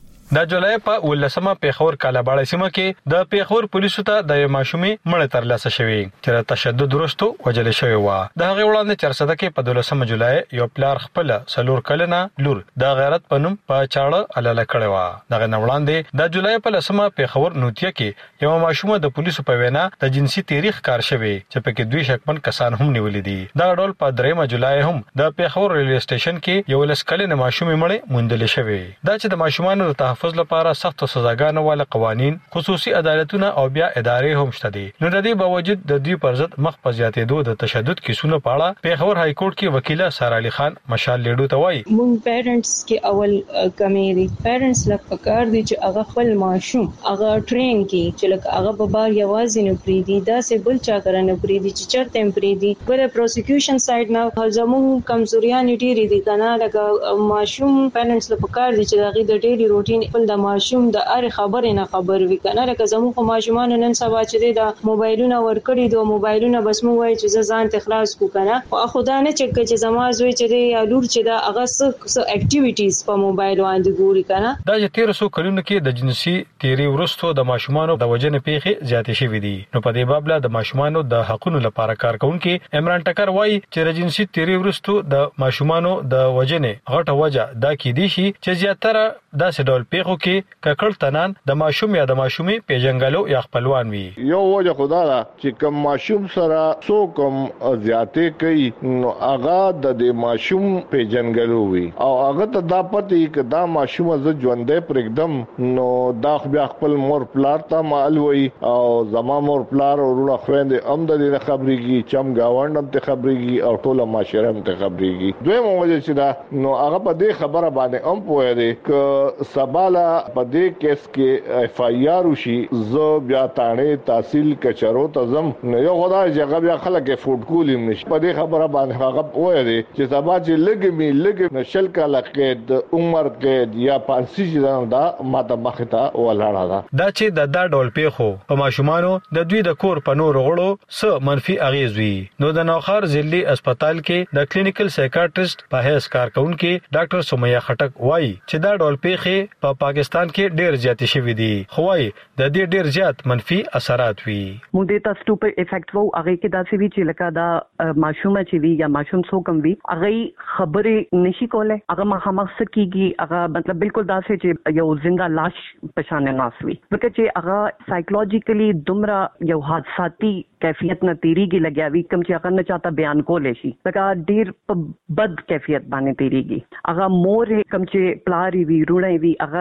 د جولای په ولسمه پیښور کالاباړی سیمه کې د پیښور پولیسو ته د ماشومې مړه ترلاسه شوې چې تشدد وروسته وجل شوې و. د هغه وړاندې چرسده کې په دولسمه جولای یو پلار خپل سلور کلنه لور د غیرت پنوم په چاړه الاله کړې و. دغه وړاندې د جولای په لسمه پیښور نوتیه کې یو ماشومه د پولیسو په وینا د جنسي تاریخ کار شوی چې پکې دوی شکمن کسان هم نیولې دي. دا ډول په دریمه جولای هم د پیښور ریلوی سټیشن کې یو لس کلنه ماشومې مړه موندلې شوې. دا چې د ماشومانو د تحفظ لپاره سخت سزاګانو ول قوانين خصوصي عدالتونه او بیا ادارې هم شته دي. نو د دې باوجود د دوی پر ضد مخ په زیاتېدو د تشدد کیسونو په اړه پیښور های کورټ کې وکیل سار علي خان مشال لیډو ته وایي: مونږ پیرنټس کې اول کمیری پیرنټس لپاره کار دي چې هغه خپل ماشوم هغه ټرین کې چې لکه هغه به بار یوازې نه پریدي دا سه بل چا کرنه پریدي چې چرته پریدي. ګوره پروسیکیوشن سایډ نه زموږ کمزوریان ډیری دي کنه لکه ماشوم پیرنټس لپاره کار دي چې هغه د ډیلی روټین خپل د ماشوم د اړ خبرې نه خبر وي کنه لکه زموږ ماشومان نن سبا چې د موبایلونو ورکړي دوه موبایلونه بس مو وای چې ځان ته خلاص کو کنه او خدا نه چې چې زمازوي چې یا لور چې دا هغه څه اکټیویټیز په موبایل باندې ګوري کنه. دا چې تیر سو کلونو کې د جنسي تیری ورستو د ماشومان د وجنې پیښې زیاتې شوې دي. نو په دې باب لا د ماشومان د حقوقو لپاره کارکونکو عمران ټکر وایي چې د جنسي تیری ورستو د ماشومان د وجنې غټه وجه دا کې دي چې زیاتره داسې ډول پیښو کې ککړ تنان د ماشوم یا د ماشومې پیژنګلو یا خپلوان وي. یو وجه خدا دا چې کوم ماشوم سره سو کوم زیاتې کوي نو هغه د دې ماشوم پیژنګلو وي او هغه ته دا پته کې دا ماشوم ز ژوندې پرېږدم نو دا بیا خپل مور پلار ته مال وي او زما مور پلار او وروڼه خويندې هم د دې خبرېږي چم گاوند هم ته خبرېږي او ټوله معاشره هم ته خبرېږي. دویمه وجه چې دا نو هغه په دې خبره باندې هم پوهه دي ک سباله په دې کیس کې اف آی آر وشي زه بیا تانه تحصیل کچرو ته زم نو یو خدای جګه بیا خلک فوټ کولم نشي. په دې خبره باندې هغه وایي دي چې سبا چې لګمي لګ نشل کاله قید عمر قید یا پانسی ځان دا ماته مخته ولاړه ده. دا چې د دا ډول پیښو په ماشومانو د دوی د کور په نور غړو څه منفي اغیز وي. نو د نوخار ضلعي هسپتال کې د کلینیکل سایکاټریست په هیڅ کارکونکو ډاکټر سمیه خټک وایي چې دا ډول پیښې په پا پاکستان کې ډېر زیات شوي دي خو وايي د دې ډېر زیات منفي اثرات وي. موږ د تاسو په افیکټ وو هغه کې داسې وی چې لکه دا ماشوم چې وی یا ماشوم سو کم وی هغه خبرې نشي کوله هغه مخامخ سکیږي هغه مطلب بالکل داسې چې یو زنده لاش پشان ناس وي ځکه چې هغه سایکولوژیکلی دومره یو حادثاتي کیفیت نه تیریږي لګیاوي کوم چې هغه نه چاته بیان کولې شي لکه ډېر بد کیفیت باندې تیریږي هغه مور کوم چې پلاری وی روړې وی هغه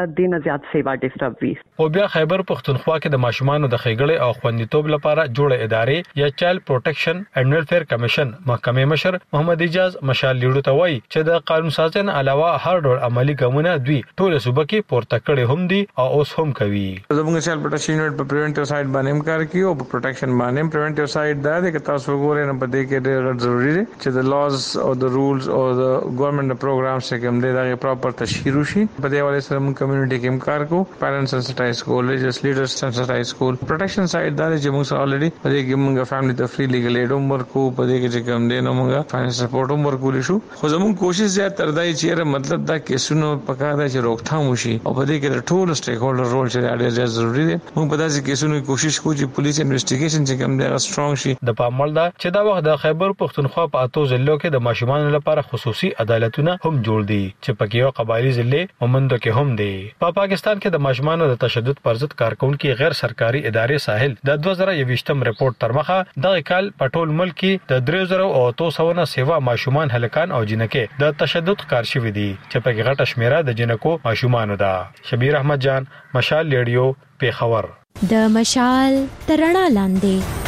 دینه زیات سیوا ډیسټرب وي. او بیا خیبر پختونخوا کې د ماشومانو د خېګړې او خوندیتوب لپاره جوړه ادارې یا چایلډ پروټیکشن اینډ ویلفیر کمیشن محکمې مشر محمد اجاز مشال لیړو ته وایي چې د قانون سازن علاوه هر ډول عملی ګامونه دوی ټول صوبه کې پورته کړي هم دي او اوس هم کوي. زموږ چایلډ پروټیکشن یونټ په پریونټیو سایډ باندې هم کار کوي او په پروټیکشن باندې پریونټیو سایډ دا د تاسو وګورئ نه پدې کې ډېر ضروری دی چې د لاز او د رولز او د ګورنمنت پروګرامز چې کوم دي دا پراپر تشریح شي. په دې حواله سره موږ کمیونټي کې هم کار کوو، پیرنټس سنسټایز کوو، ریلیجیس لیډرز سنسټایز کوو. پروټیکشن سایډ دا چې موږ الریډي په دې کې موږ فیملی ته فری لیګل ایډ هم ورکو، په دې کې چې کوم دي نو موږ فاینانس سپورټ هم ورکول شو. خو زموږ کوشش زیات تر دای چې مطلب دا کیسونو پکا دا چې روکثام وشي او په دې کې د ټول سټیک هولډر رول چې ډېر زیات ضروری دی. موږ په داسې کیسونو کوشش کوو چې پولیس انویسټیګیشن چې کوم دی سترونګ شي. د پاموړ دا چې دا وخت د خیبر پختونخوا په اتو ضلعو کې د ماشومانو لپاره خصوصي عدالتونه هم جوړ دي چې پکې یو قبایلی ضلع مومندو کې هم دي. په پا پاکستان کې د ماشومانو د تشدد پر ضد کارکونکو غیر سرکاري ادارې ساحل د دوه زره یوویشتم ریپورت تر مخه دغه کال په ټول ملک کې د درې زره او اتو سوه نه سیوا ماشومان هلکان او جنکې د تشدد کار شوی دي چې پکې غټه شمیره د جنکو ماشومانو ده. شبیر احمد جان، مشال ریډیو، پیښور. د مشال ترڼا لاندې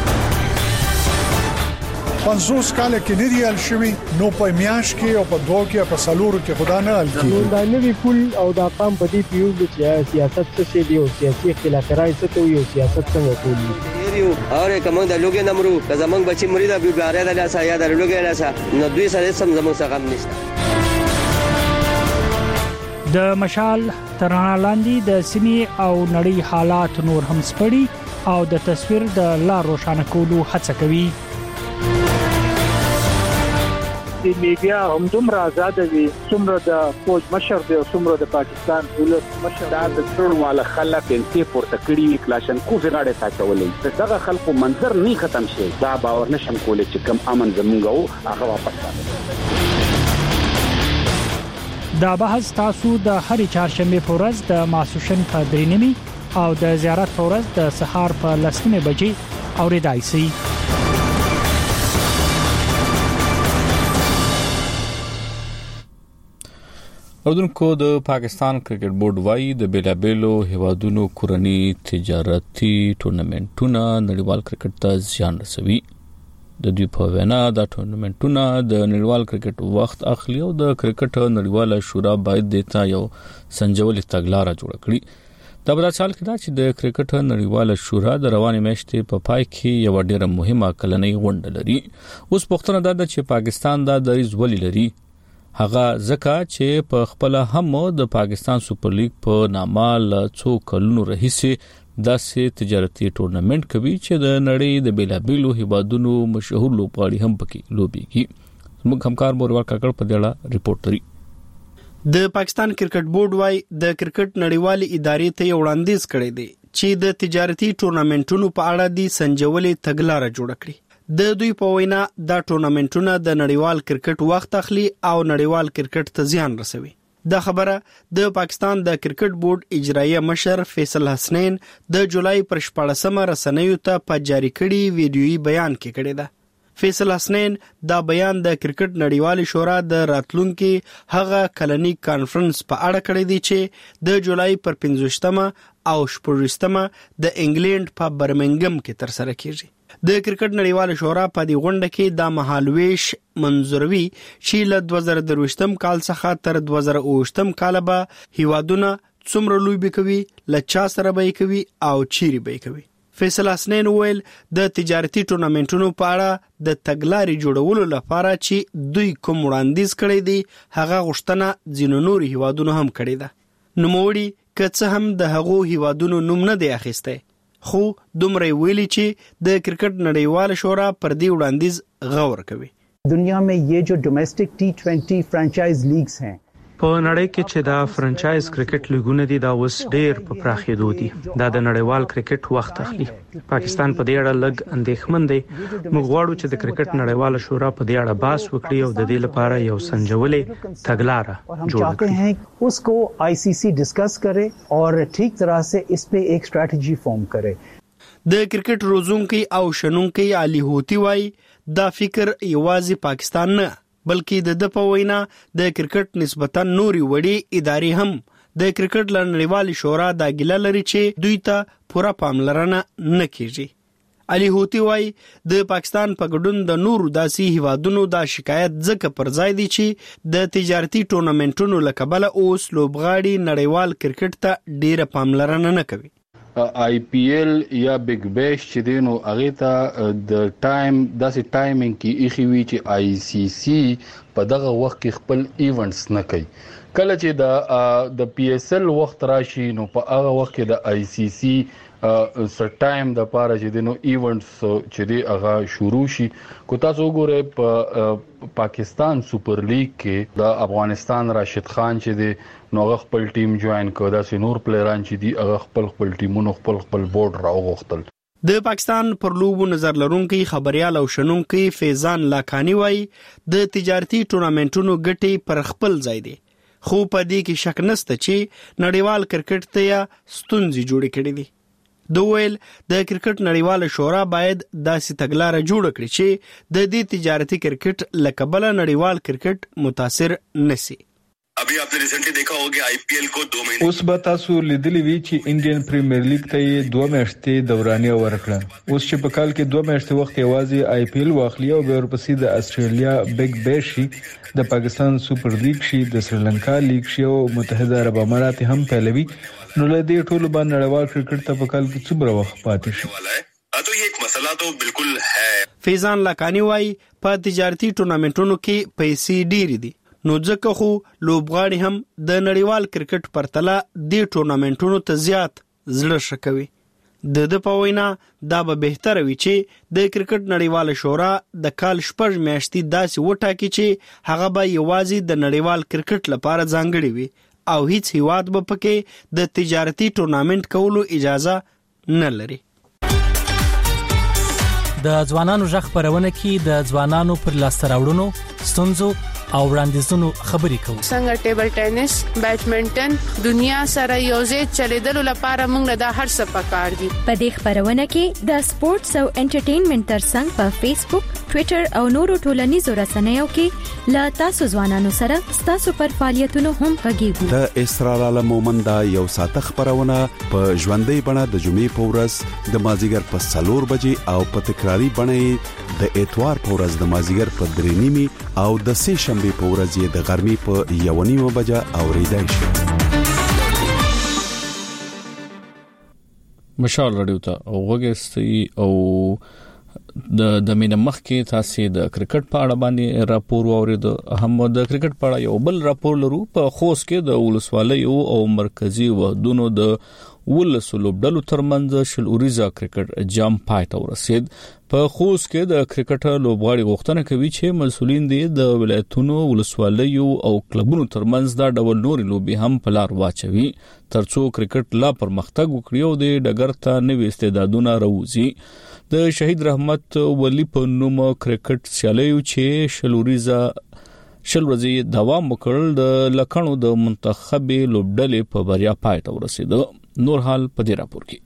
پنځوس کاله کې نریال شوی نو په میاش کې او په دوه کې په سالورو کې خدا نه حل کیږي. دا نوی پول او دا قام په دې پیول چې سیاست څه شي دی او سیاسي اختلافات څه ته یو سیاست څنګه کوي یو اور کوم د لوګي نمرو که زمنګ بچی مریدا بیګاره د لاسه یا د لوګي لاسه نو دوی سره سم زموږ څخه غم نشته. د مشال ترڼا لاندې د سیمې او نړۍ حالات نور هم سپړي او د تصویر د لا روښانه کولو هڅه کوي. د میډیا هم دومره آزاد وي څومره د فوج مشر دی او څومره د پاکستان ولس مشر دا د ټول والا خلک پنځه پورته کړي کلاشن کو غاړه ساتولې دغه خلکو منظر نه ختم شي. دا باور نشم کولای چې کم امن زمونږ او هغه واپس راځي. دا بحث تاسو د هرې چهارشنبه په ورځ د ماسوشن په درې نیمه او د زیارت په ورځ د سهار په لسمه بجې اوریدای شئ. اردوونکو د پاکستان کرکټ بورډ وايي د بیلابېلو هیوادونو کورني تجارتي ټورنمنټونه نړیوال کرکټ ته زیان رسوي. د دوی په وینا دا ټورنمنټونه د نړیوال کرکټ وخت اخلي او د کرکټ نړیواله شورا باید دته یو سنجولي تګلارې جوړ کړي. دا په حال کې دا چې د کرکټ نړیواله شورا د روانې میاشتې په پای کې یو ډېر مهمه کلنۍ غونډه لري. اوس پوښتنه ده چې پاکستان دا دریځ ولې لري. هغه ځکه چې په خپل هم د پاکستان سپر لیګ په نامه له څو کلونو راهیسې داسې تجارتي ټورنمنټ کوي چې د نړۍ د بیلابېلو هیوادونو مشهور لوبغاړي هم پکې لوبيږي. موږ همکار مورور کاکړ په دې ریپورت لري. د پاکستان کرکټ بورډ وايي د کرکټ نړیوالې ادارې ته وړاندیز کړی دی چې د تجارتي ټورنمنټونو په اړه د سنجولې تګلارې جوړ کړي. د دوی په وینا دا ټورنمنټونه د نړیوال کرکټ وخت اخلي او نړیوال کرکټ ته زیان رسوي. دا خبره د پاکستان د کرکټ بورډ اجرایي مشر فیصل حسنین د جولای پر شپاړسمه رسنیو ته په جاری کړي ویډیويي بیان کې کړی ده. فیصل حسنین دا بیان د کرکټ نړیوال شورا د راتلونکي هغه کلنی کانفرنس په اړه کړی دی چې د جولای پر پنځوستمه او شپږویشتمه د انګلند په برمنګم کې تر سره کیږي. د کرکټ نړیوال شورا په دې غونډه کې د مهالويش منځوروي چې له دوه زره درویشتم کال څخه تر دوه زره اوویشتم کال به هیوادونه څومره لوبي کوي، لچا سره به کوي او چیرې به کوي. فیصل حسنین ویل د تجارتي ټورنمنټونو په اړه د تګلارې جوړولو لپاره چې دوی کوم وړاندیز کړی دی هغه غوښتنه ځینو نور هیوادونو هم کړې ده. نوموړي که څه هم د هغو هیوادونو نوم نه دی اخیستی، خو دومره ویلي چې د کرکټ نړیوال شورا پر دې وړاندیز غور کوي. دنیا میں یہ جو ڈومیسٹک ٹی ٹوینٹی فرانچائز لیگز ہیں په نړۍ کې چې دا فرانچایز کرکټ لیګونه دي دا اوس ډېر په پراخېدو دي. دا د نړیوال کرکټ وخت اخلي. پاکستان په دې اړه لږ اندېښمن دی. موږ غواړو چې د کرکټ نړیواله شورا په دې اړه بحث وکړي او د دې لپاره یو سنجولې تګلارې جوړ کړي. اس کو آئی سی سی ڈسکس کرے اور ٹھیک طرح سے اس پہ ایک اسٹریٹجی فارم کرے. د کرکټ روزونکي او شنونکي علي هوتی وای دا فکر یوازې پاکستان نه بلکې د د په وینا د کرکټ نسبتا نوري وړي ادارې هم د کرکټ لنډیوال شورا د ګیله لري چې دوی ته پوره پاملرنه نه کیږي. علي هوتی وای د پاکستان په ګډون د نورو داسي هیوادونو د شکایت ځکه پر ځای دي چې د تجارتي ټورنمنټونو لکبل اوس لوبغاړي نړیوال کرکټ ته ډیره پاملرنه نه کوي. آی پی ایل یا بیگ بیش چې دینو هغه ته د ټایم داسې ټایمینګ کې اخی وی چې آی سی سی په دغه وخت کې خپل ایونټس نه کوي. کله چې د د پی ایس ایل وخت راشي نو په هغه وخت کې د آی سی سی سر ټایم د پاره چې دینو ایونټس چې دی هغه شروع شي. کو تاسو وګورئ په پاکستان سپر لیګ کې د افغانستان راشد خان چې دی نو خپل ټیم جوائن کړ، دا سي نور پلیران چې دی هغه خپل خپل ټیمونو خپل خپل بورډ راوغختل. د پاکستان پر لوبو نظر لرونکي خبريال او شنونکي فیضان لاکانی وای د تجارتي ټورنمنټونو ګټي پر خپل ځای دي، خو په دې کې شک نشته چې نړیوال کرکټ ته یا ستونزې جوړې کړې دي. دویل د کرکټ نړیوال شورا باید داسې تګلارې جوړ کړي چې د دې تجارتي کرکټ لکبل نړیوال کرکټ متاثر نشي. अभी आपने रिसेंटली देखा होगा आईपीएल को दो महीने اوس به تاسو لیدلی وی چې انډین پریمیر لیګ ته دوه میاشتې دورانیه ورکړه. اوس چې په کال کې دوه میاشتې وخت یوازې آی پی ایل واخلي او به ورپسې د استرالیا بیگ بیش شي، د پاکستان سپر لیګ شي، د سریلانکا لیګ شي او متحده عرب امارات هم پیلوي، نو له دې ټولو باندې نړیوال کرکټ ته په کال کې څومره وخت پاتې شي. तो ये एक मसला तो बिल्कुल है. فیضان لاکانی وای په تجارتي ټورنمنټونو کې پیسې ډېری دي، نو ځکه خو لوبغاړي هم د نړیوال کرکټ پرتله د ټورنمنټونو ته زیات زړه شکوي. د د په وینا دا به بهتره وي چې د کرکټ نړیوال شورا د کال شپږ میاشتې داسې وټاکي چې هغه به یوازې د نړیوال کرکټ لپاره ځانګړي وي او هیڅ هیواد به پکې د تجارتي ټورنمنټ کولو اجازه نه لري. د ځوانانو ژغ خبرونه کې د ځوانانو پر لاسته راوړنو، ستونزو او وړاندیزونو خبرې کوو. څنګه ټیبل ټینس، بیډمنټن دنیا سره یوځای چلیدلو لپاره موږ د هر څه پکار دي. په دې خبرونه کې د سپورتس او انټرټینمنټ ترڅنګ په فیسبوک، ټوئیټر او نورو ټولنیزو رسنیو کې لا تاسو ځوانانو سره تاسو پر فعالیتونو هم غږیږو. د اسرار عالم مومندا یو ساعت خبرونه په ژوندۍ بڼه د جمعې په ورځ د مازیګر په څلور بجې او په تکراری بڼه د اتوار په ورځ د مازیګر په درې نیمه او د سه شنبه په ورځ د غرمې په یو نیمه بجه اوریدای شي. مشال رادیو ته وګورئ او د د مینه مخ کې تاسو د کرکټ په اړه باندې راپور واورید. هم د کرکټ په اړه یو بل راپور لرو. په خوست کې د ولسوالۍ او مرکزی وحدونو د ولسو لوبډلو ترمنځ شل اوریزه کرکټ جام پای ته ورسید. په خوست کې د کرکټ لوبغاړي غوښتنه کوي چې مسولین دي د ولایتونو ولسوالیو او کلبونو ترمنځ دا ډول نور لوبي هم په لار واچوي ترڅو کرکټ لا پرمختګ وکړي او د ډګر ته نوې استعدادونه راوځي. د شهید رحمت ولی په نوم کرکټ سیالیو چې شل اوریزه شل ورځې دوام وکړل د لکانو د منتخب لوبډلې په بریا پای ته ورسید. نور حال په دې راپور کې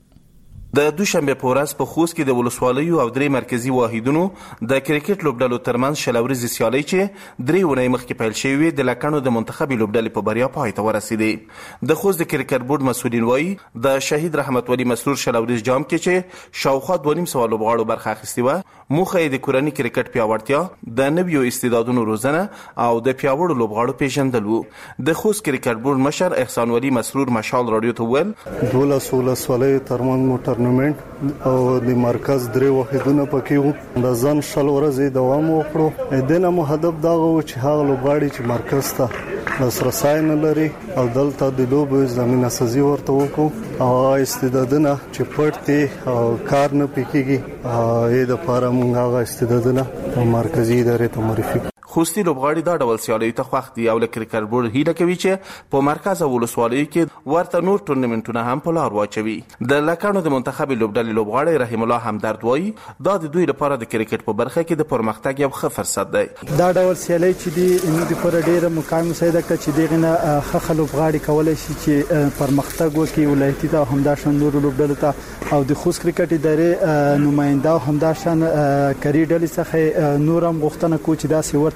د دوشنبه په ورځ په خوست کې د ولسوالیو او درې مرکزی واحدونو د کرکټ لوبډلو ترمنځ شل ورځې سیالي چې درې ونې مخکې پیل شوې د لکانو د منتخب لوبډلې په بریا پای ته ورسېدې. د خوست د کرکټ بورډ مسؤلین وایي د شهید رحمت ولی مسرور شل ورځې جام کې چې شاوخوا دوه نیم سوه لوبغاړو برخه اخیستې وه، موخه یې د کورني کرکټ پیاوړتیا، د نویو استعدادونو روزنه او د پیاوړو لوبغاړو پیژندل وو. د خوست کرکټ بورډ مشر احسان ولی مسرور مشال رادیو ته وویل دولس ولسوالیو ترمنځ موټر ټورنمنټ او د مرکز درې واحدونه پکې وو. د ځان شل ورځې دوام وکړو. دنه مو هدف دا و چې هغه لوبغاړي چې مرکز ته لاسرسی نه لري او دلته د لوبو زمينه سازي ورته وکړو او استعدادونه چې پټ دي او کار نه پکېږي یې د لپاره موږ هغه استعدادونه مرکزی ادارې ته معرفي کړو. خوستی لوبغاړي دا ډول سیالیو ته خوښ دي او د کرکټ بورډ هیله کوي چې په مرکز او ولسوالیو کې ورته نور ټورنمنټونه هم په لار واچوي. د لکانو د منتخب لوبډلې لوبغاړي رحیم الله همدرد وایي دا د دوی لپاره د کرکټ په برخه کې د پرمختګ یو ښه فرصت دی. دا ډول سیالي چې دی نو د پر ډیره مقام مساعده کوي چې دغه نه ښه لوبغاړي کولای شي چې پرمختګ وکړي ولایتي ته همداشان نور لوبډلو ته او د خوست کرکټ ادارې نماینده همداشان کری ډلې څخه نورم غوښتنه کوي چې دا سی ورته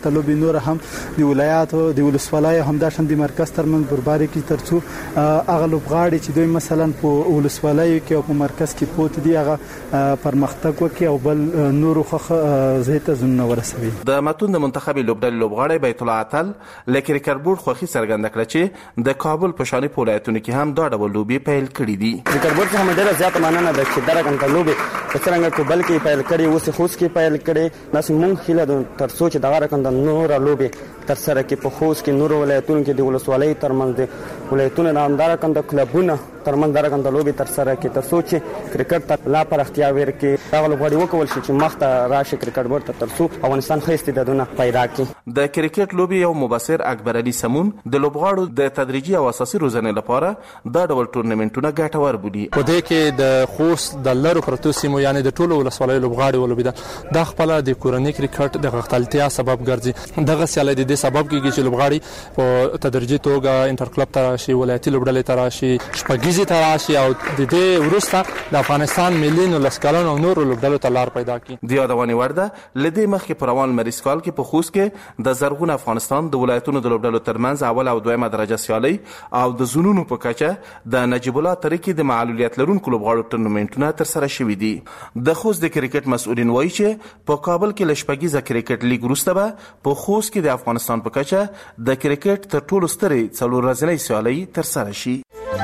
لوبي نور هم د ولایاتو د ولسوالۍ هم د شندې مرکز ترمن برباري کې ترڅو هغه لوبغاړي چې دوی مثلا په ولسوالۍ کې او په مرکز کې پوت دي هغه پرمختګ وکړي او بل نورو خخ زیته زمونه ورسوي. د متون د منتخب لوبډلې لوبغاړي بیت الله عطل لکه کربوړ خوخي څرګنده کړه چې د کابل په شانې ولایتونو کې هم دا ډول لوبي پیل کړي دي. کربوړ څخه مډه زیات ماننه د چې درګن ته لوبي څنګه کوبل کې پیل کړي اوس خوست کې پیل کړي ناس مونږ هله د ترڅو چې دغه رقم د نور لوبي تر سره کې په خوست کې نور ولایتونو کې د ولسوالۍ ترمنځ د ولایتونو د اندار کند کلبونه ترمن درګن د لوبي تر سره کې ترڅو چې کرکټ ته لا پر اختیار ورکړي هغه لوبغاړي وکول شي چې مخته راشي کرکټ ورته ترڅو افغانستان خو استعدادونه پیدا کړي. د کرکټ لوبي یو مبصر اکبر علي سمون د لوبغاړو د تدریجي او اساسي روزنې لپاره دا ډول ټورنمنټونه ګټور بولي. په دې کې د خوست د لرو پرتو سیمو یعنی د ټولو ولسوالۍ لوبغاړي ولوبیدل د خپل د کورنۍ کرکټ د غختلتیا سبب ګرځي. دغه سیالي د دې سبب کیږي چې لوبغاړي په تدریجي توګه انټر کلب ته راشي ولایتي لوبډلې ته راشي شپږیزي ته راشي او د دې وروسته د افغانستان ملي نو لسکالون او نور لوبډلو ته لار پیدا کړي. د یادونې وړ ده لدې مخکې په روان مریض کال کې په خوست کې د زرغون افغانستان د ولایتونو د لوبډلو ترمنځ اول او دویمه درجه سیالي او د زونونو په کچه د نجیب الله طریقې د معلولیت لرونکو لوبغاړو ټورنمنټونه تر سره شوي دي. د خوست د کرکټ مسؤلین وایي چې په کابل کې لشپږیزه کرکټ لیګ وروسته به په خوست کې د افغانستان په کچه د کرکټ تر ټولو سترې څلور ورځنۍ سیالي تر سره شي.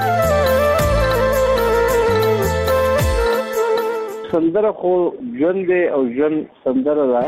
سندره خو ژوند دی او ژوند سندره ده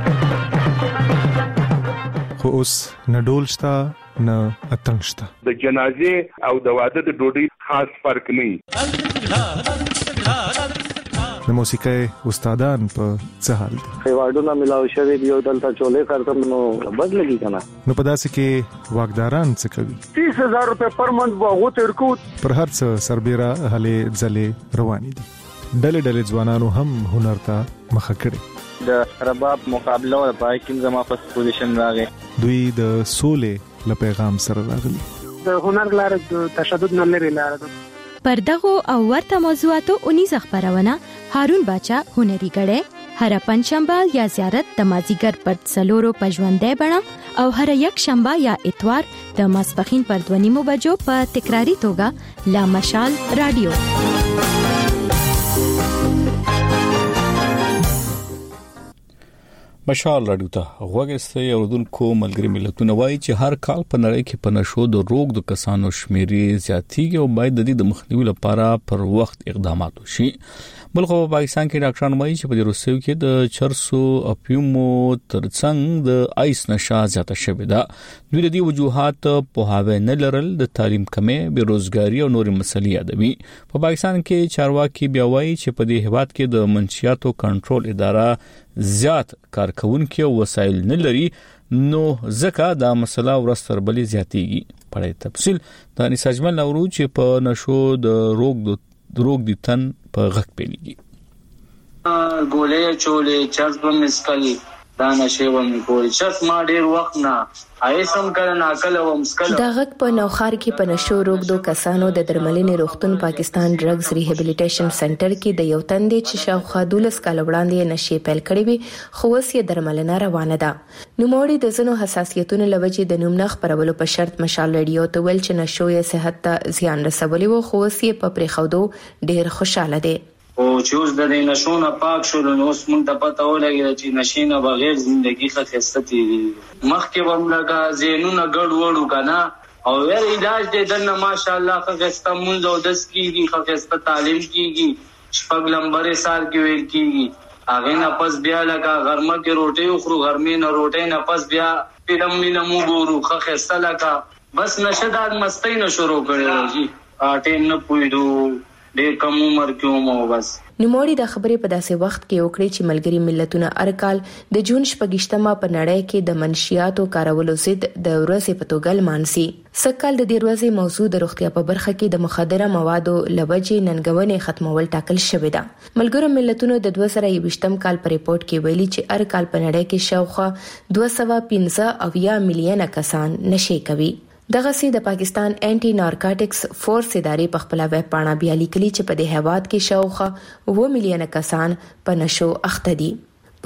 خو اوس نه ډول شته نه اتڼ شته. د جنازې او د واده د ډوډۍ خاص فرق نه. د موسیقۍ استادان په څه حال دي؟ خیواډونه ملاو شوی دی او دلته چولې کارتم نو بد لګي کنه. نو په داسې کې واګداران څه کوي؟ تیس هزار روپے پر منت واغو تیر کو پر هر څه سربېره هلې ځلې روانې دي. ډلې ډلې ځوانانو هم هنر ته مخه کړي. د رباب مقابله او پای کې زما په پوزیشن راغی. دوی د سولې له پیغام سره راغلي. د هنر لاره د تشدد نه لري لاره ده. پر دغه او ورته موضوعاتو اونیزه خبرونه هارون باچا هنري غړې هر پنځشنبه یا زیارت د مازیګر پر څلورو پژوندې بڼه او هر یک شنبه یا اتوار د ماسپخین پر دوه نیمو بجو په تکراری توګه لا مشال رادیو. مشال رادیو ته غوږسته اوردونکو ملګری ملتونه وایي چې هر کال په نړۍ کې په نشو د روغ د کسانو شمیرې زیاتېږي او باید د دې د مخنیوي لپاره پر وخت اقدامات وشي. بلخو په پاکستان کې ډاکټران وایي چې په دې روسیو کې د چرسو اپیومو ترڅنګ د آیس نشه زیاته شوې ده. دوی د دې وجوهات په هاوی نه لرل د تعلیم کمې، بیروزګاری او نورې مسلې یادوي. په پاکستان کې چارواکي بیا وایي چې په دې هیواد کې د منشیاتو کنټرول اداره زیات کارکونکي او وسایل نه لري نو ځکه دا مسله ورستر بلې زیاتېږي. په تفصیل د نساجمل نورو چې په نشو د روغ د روغ د تن په غک پیلېږي. ګولې چولې چرس په مسکل دا نشي ومن کولی چرس ما ډیر وخت نه ایسم کله ناکل او مسکل. د غک په نوخار کې په نشو روغ دو کسانو د درملنې روغتون پاکستان ډرګز ریهابلیټیشن سنټر کې د یو تندې چې شاوخوا دولس کال وړاندې نشي پیل کړی وي خو اوس یې درملنه روانه ده. نوموړي د ځینو حساسیتونو لوجې د نوم نه خپرولو په شرط مشال رادیو ته ویل چې نشو یې صحت ته زیان رسولي وو خو اوس یې په پریښودو ډیر خوشاله دي. او چې اوس د نشونه پاک شول نو اوس مونږ ته پته ولګي چې نشینه بغیر ژوندۍ ښه خسته مخکې هم لګا زینونه ګډ وړو کنه او ور علاج دې دنه ماشاءالله ښه خسته مونږ او دس کیږي ښه خسته تعلیم کیږي شپږ لمبرې سال کې ویل کیږي هغه نه پس بیا لګا غرمه کې روټي خورو غرمې نه روټي نه پس بیا فلم مینه مو ګورو ښه خسته لګا بس نشدار مستی نه شروع کړو جی ټیم نه پویدو ډېر کم عمر کې مو بس. نوموړي د خبرې په داسې وخت کې وکړي چې ملګری ملتونه ارکال د جون شپږشتمه په نړۍ کې د منشیاتو کارولو ضد د ورځې په توګه لمانځي. سکهال د دې ورځې موضوع د روغتیا په برخه کې د مخدره موادو لوجې ننګونې ختمول ټاکل شوې ده. ملګرو ملتونو د دوه زره یوویشتم کال په ریپورت کې ویلي چې ارکال په نړۍ کې شاوخوا دوه سوه پنځه اویا میلیونه کسان نشي کوي. دغه سي د پاکستان انټي نارکاټکس فورس ادارې په خپل ویب پاڼه بیا لیکلي چې په دې هیواد کې شاوخوا اوه میلیونه کسان په نشو اخته دي.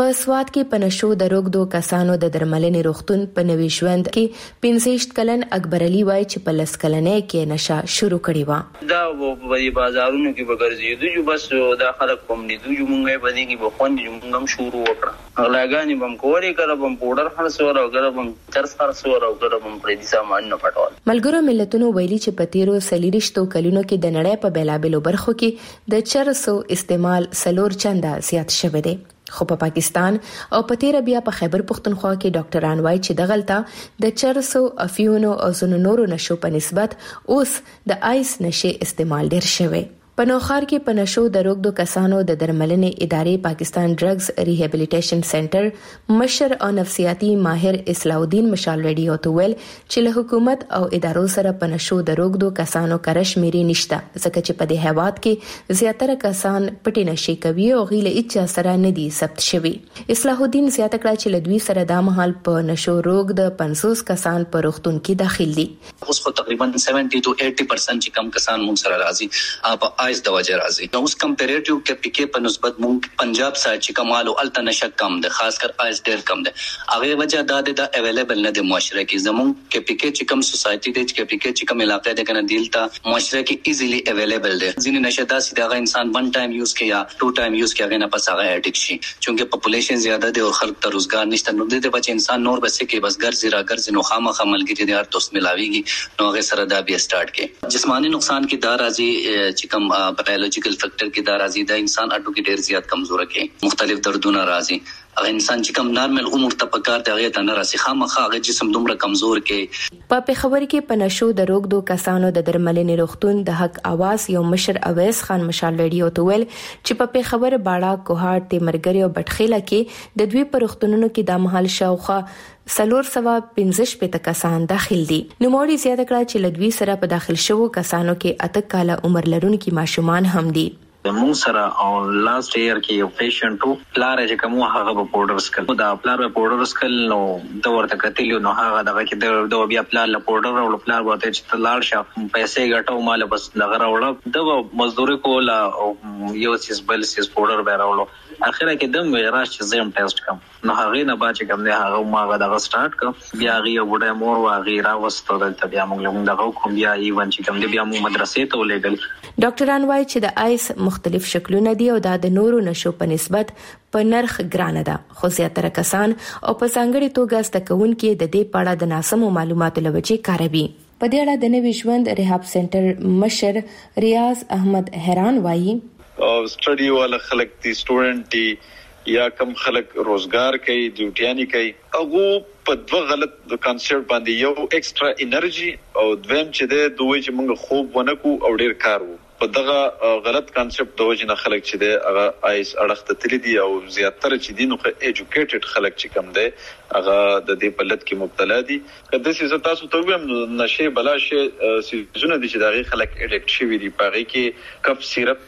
په سواد کې په نشو د روغدو کسانو د درملنې روغتون په نوي ژوند کې پنځه کلن اکبر علي وایي چې په لس کلنې کې نشه شروع کړې و. دا په بازارونو کې وګرځي دوی بس دا خلک کوم دي دوی مونږه باندې کې بخوند موږ هم شروع وکړه اغلاګانی بم کوري کړه بم پودر خرڅور او کړه بم چرس خرڅور او کړه بم پرې دي سامان نه پټول. ملګرو ملتونو ویلي چې په تیرو سلیریشتو کلونو کې د نړۍ په بیلابلو برخو کې د چرسو استعمال سلور چنده زیات شوی دی. خو په پاکستان او په تیر بیا په خیبر پختونخوا کې ډاکټران وایي چې د غلطه د چرسو افیونو او زنو نورو نشو په نسبت اوس د آیس نشه استعمال ډیر شوی. په نوخار کې په نشو د روغدو کسانو د درملنې ادارې پاکستان ډرګز ریهابلیټیشن سنټر مشر او نفسیاتي ماهر اصلاح الدین مشال رادیو ته ویل چې له حکومت او ادارو سره په نشو د روغدو کسانو کرش میري نشته ځکه چې په دې هیواد کې زیاتره کسان پټي نشي کوي او غیله اچا سره نه دي ثبت شوی. اصلاح الدین زیاته کړه چې لدوی سره د مهال په نشو روغ د پنځوس کسان په روغتون کې داخل دي. اوس خو تقریبا سبعين to eighty percent چې کم کسان مون سره راځي اپ آیس د وجه راځي. نو اوس کمپیریټیو کې پکې په نسبت مونږ پنجاب سره چې کمالو الته نشک کم ده خاص کر آیس ډیر کم ده. هغه وجه دا د اویلیبل نه د معاشره کې زمون کې پکې چې کم سوسايټي د کې پکې چې کم علاقې ده کنه دیلتا معاشره کې ایزیلی اویلیبل ده. ځینې نشه دا سیده هغه انسان ون ټایم یوز کې یا ټو ټایم یوز کې هغه نه پس هغه اډیک شي چونکه پاپولیشن زیاده ده او خلک ته روزګار نشته. نو د بچ انسان نور بس کې بس ګرځي را ګرځي نو خامخا ملګری دي هر دوست ملاويږي نو هغه سره دا بیا سٹارټ کې جسمانی نقصان کې دا راځي چې کم بایولوژیکل فیکٹر کې دا راځي دا انسان اډو کې ډیر زیات کمزور کې مختلف دردونه راځي. هغه انسان چې کم نارمل عمر ته پکار دی هغه ته نه راسي خامخا هغه جسم دومره کمزور کې. په پیښور کې په نشو د روغدو کسانو د درملنې روغتون د حق اواز یو مشر اویس خان مشال رادیو ته ویل چې په پیښور باړه کوهاټ تیمرګری او بټخیله کې د دوی په روغتونونو کې د محل شاوخه سلور سوا پنځه شپږ کسان داخل دي. نو موري زیاته کړه چې لدوی سره په داخل شوو کسانو کې اته کاله عمر لرونکي ماشومان هم دي. د مون سره او لاست ایئر کې یو پیشنټ وو پلار چې کوم هغه په پاوډر سکل دا پلار په پاوډر سکل نو د ورته کتلی نو هغه دغه کې د بیا پلار له پاوډر او پلار ورته چې تلار شه پیسې ګټو مال بس لغه راوړه د مزدوري کول او یو سیس بل سیس پاوډر به راوړو اخره کې دم راش چې زم ټیسټ کوم نو هغه نه باچ کوم نه هغه ما غدا سٹارټ کوم بیا غي وړه مور واغی را وستو د بیا موږ دغه کوم بیا ایون چې کوم دی بیا مو مدرسې ته ولېګل. ډاکټران وایي چې د آیس مختلف شکلونه دي او دا د نورو نشو په نسبت په نرخ ګرانه ده خو زیاتره کسان او په ځانګړي توګه ستکون کې د دې پاړه د ناسمو معلوماتو لوجې کاروي. په دې اړه د نوي ژوند ریهاب سنټر مشر ریاض احمد حیران وایي او سټډي والا خلک دي سټوډنټ دي یا کم خلک روزګار کوي ډیوټیانی کوي هغه په دوه غلط کانسپټ باندې یو ایکسترا انرژي او دویم چې د دوی چې موږ خوب ونکو او ډیر کار وو په دغه غلط کانسپټ د وجه نه خلک چې د هغه آیس اړخته تللی دي او زیاتره چې دي نو ایجوکیټډ خلک چې کم دي هغه د دې په لټ کې مبتلا دي. کله چې تاسو ته ویم نشه بلا شي سيزونه دي چې دغه خلک اډیکټ شوي دي پاره کې کپ سیرپ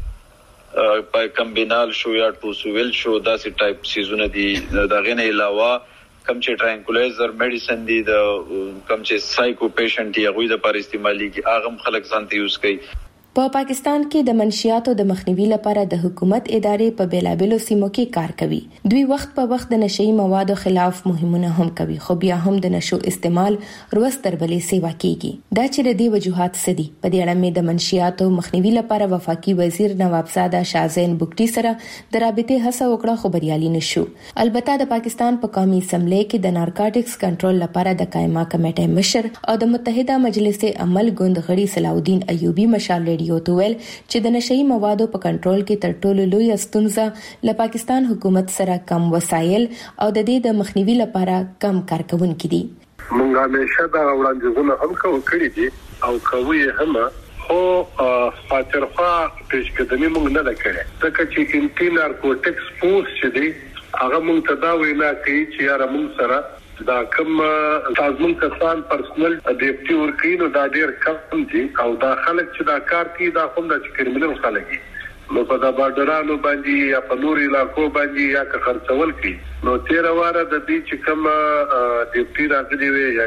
ته په کمبینال شو یا ټوسویل شو داسې ټایپ سيزونه دي. دغه نه علاوه کم چې ټرانکولیزر میډیسن دي د کم چې سایکو پیشنټ یې غوې د پر استعمالي کې اغم خلک ځانته یوز کوي. په پاکستان کې د منشیاتو د مخنیوي لپاره د حکومت ادارې په بیلابلو سیمو کې کار کوي. دوی وخت په وخت د نشئی موادو خلاف مهمونه هم کوي خو بیا هم د نشو استعمال روز تر بلې سیوا کیږي. دا چې د دې وجوهات سدي په دې اړه مې د منشیاتو مخنیوي لپاره وفاقي وزیر نوابزاده شازین بوکټي سره د رابطې هڅه وکړه خو بریالي نشو. البته د پاکستان په قومي اسمبلی کې د نارکوټکس کنټرول لپاره د قائمه کمیټې مشر او د متحده مجلس عمل ګوند غړي صلاح الدین ایوبی مشال یو تویل چې د نشئی موادو په کنټرول کې تر ټولو لوی ستونزه له پاکستان حکومت سره کم وسایل او د دې د مخنیوي لپاره کم کارکونکي دي. مونږه همیشه دا وړاندیزونه هم کړی دي او کوي هم خو فاترخوا پیشقدمي مونږ نه کړې ځکه چې انټي نارکوټکس فورس چې دی هغه مونږ ته دا وینا کوي چې یاره مونږ سره دا کوم تاسو کسان پرسنل ډیپټي ورکینو دا ډیر کم دي او دا خلک چې دا کار کوي دا کوم د کرمینل خلک دي نو په دا بارډرانو باندې یا په نور علاقو باندې یا که خرڅول کوي نو تیر واره د دې چې کوم ډیپټي راغلي وي یا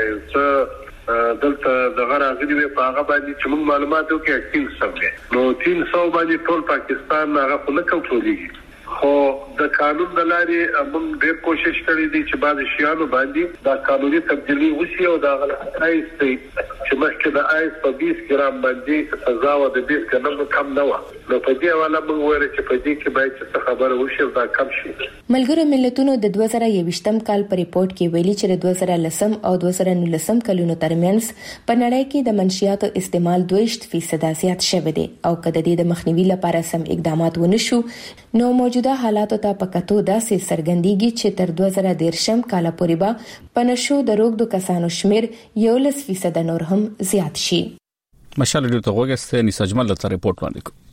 څه دلته د غراغلي وي په هغه باندې چې موږ معلومات وکړو کې تین سو نو تین سو باندې ټول پاکستان هغه په نکو ټولېږي خو د قانون د لارې موږ ډېر کوشش کړی دی چې بعض شیانو باندې دا قانوني تبدیلی وشي او دا غلط آیس چې مخکې د آیس په بیس ګرام باندې سزا و د بیس ګرام کم نه و نو په دې حواله موږ وایو چې په دې کې باید څه خبره وشي دا کم شي. ملګرو ملتونو د دوه زره یوویشتم کال په ریپورت کې ویلي چې د دوه زره لسم او دوه زره نولسم کلونو ترمنځ په نړۍ کې د منشیاتو استعمال دوه ویشت فیصد زیات شوی دی او کله د دې د مخنیوي لپاره سم اقدامات ونشو نو موجوده حالاتو ته په کتو داسې څرګندېږي چې تر دوه زره دیرشم کال پورې به په نشو د روغ کسانو شمیر یولس فیصد نور هم زیات شي. مشال ډیو ته وګسته نسجمل ته ریپورت باندې کو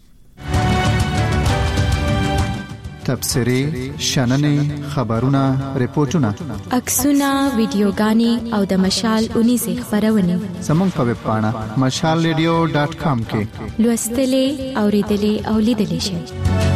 تبصری شننې خبرونه ریپورتونه عکسونه ویډیوګانې او د مشال اونیزه خبرونه زموږ په ویب پاڼه مشال ریډیو ډاټ کام کې لوستلې اوریدلې او لیدلې شئ.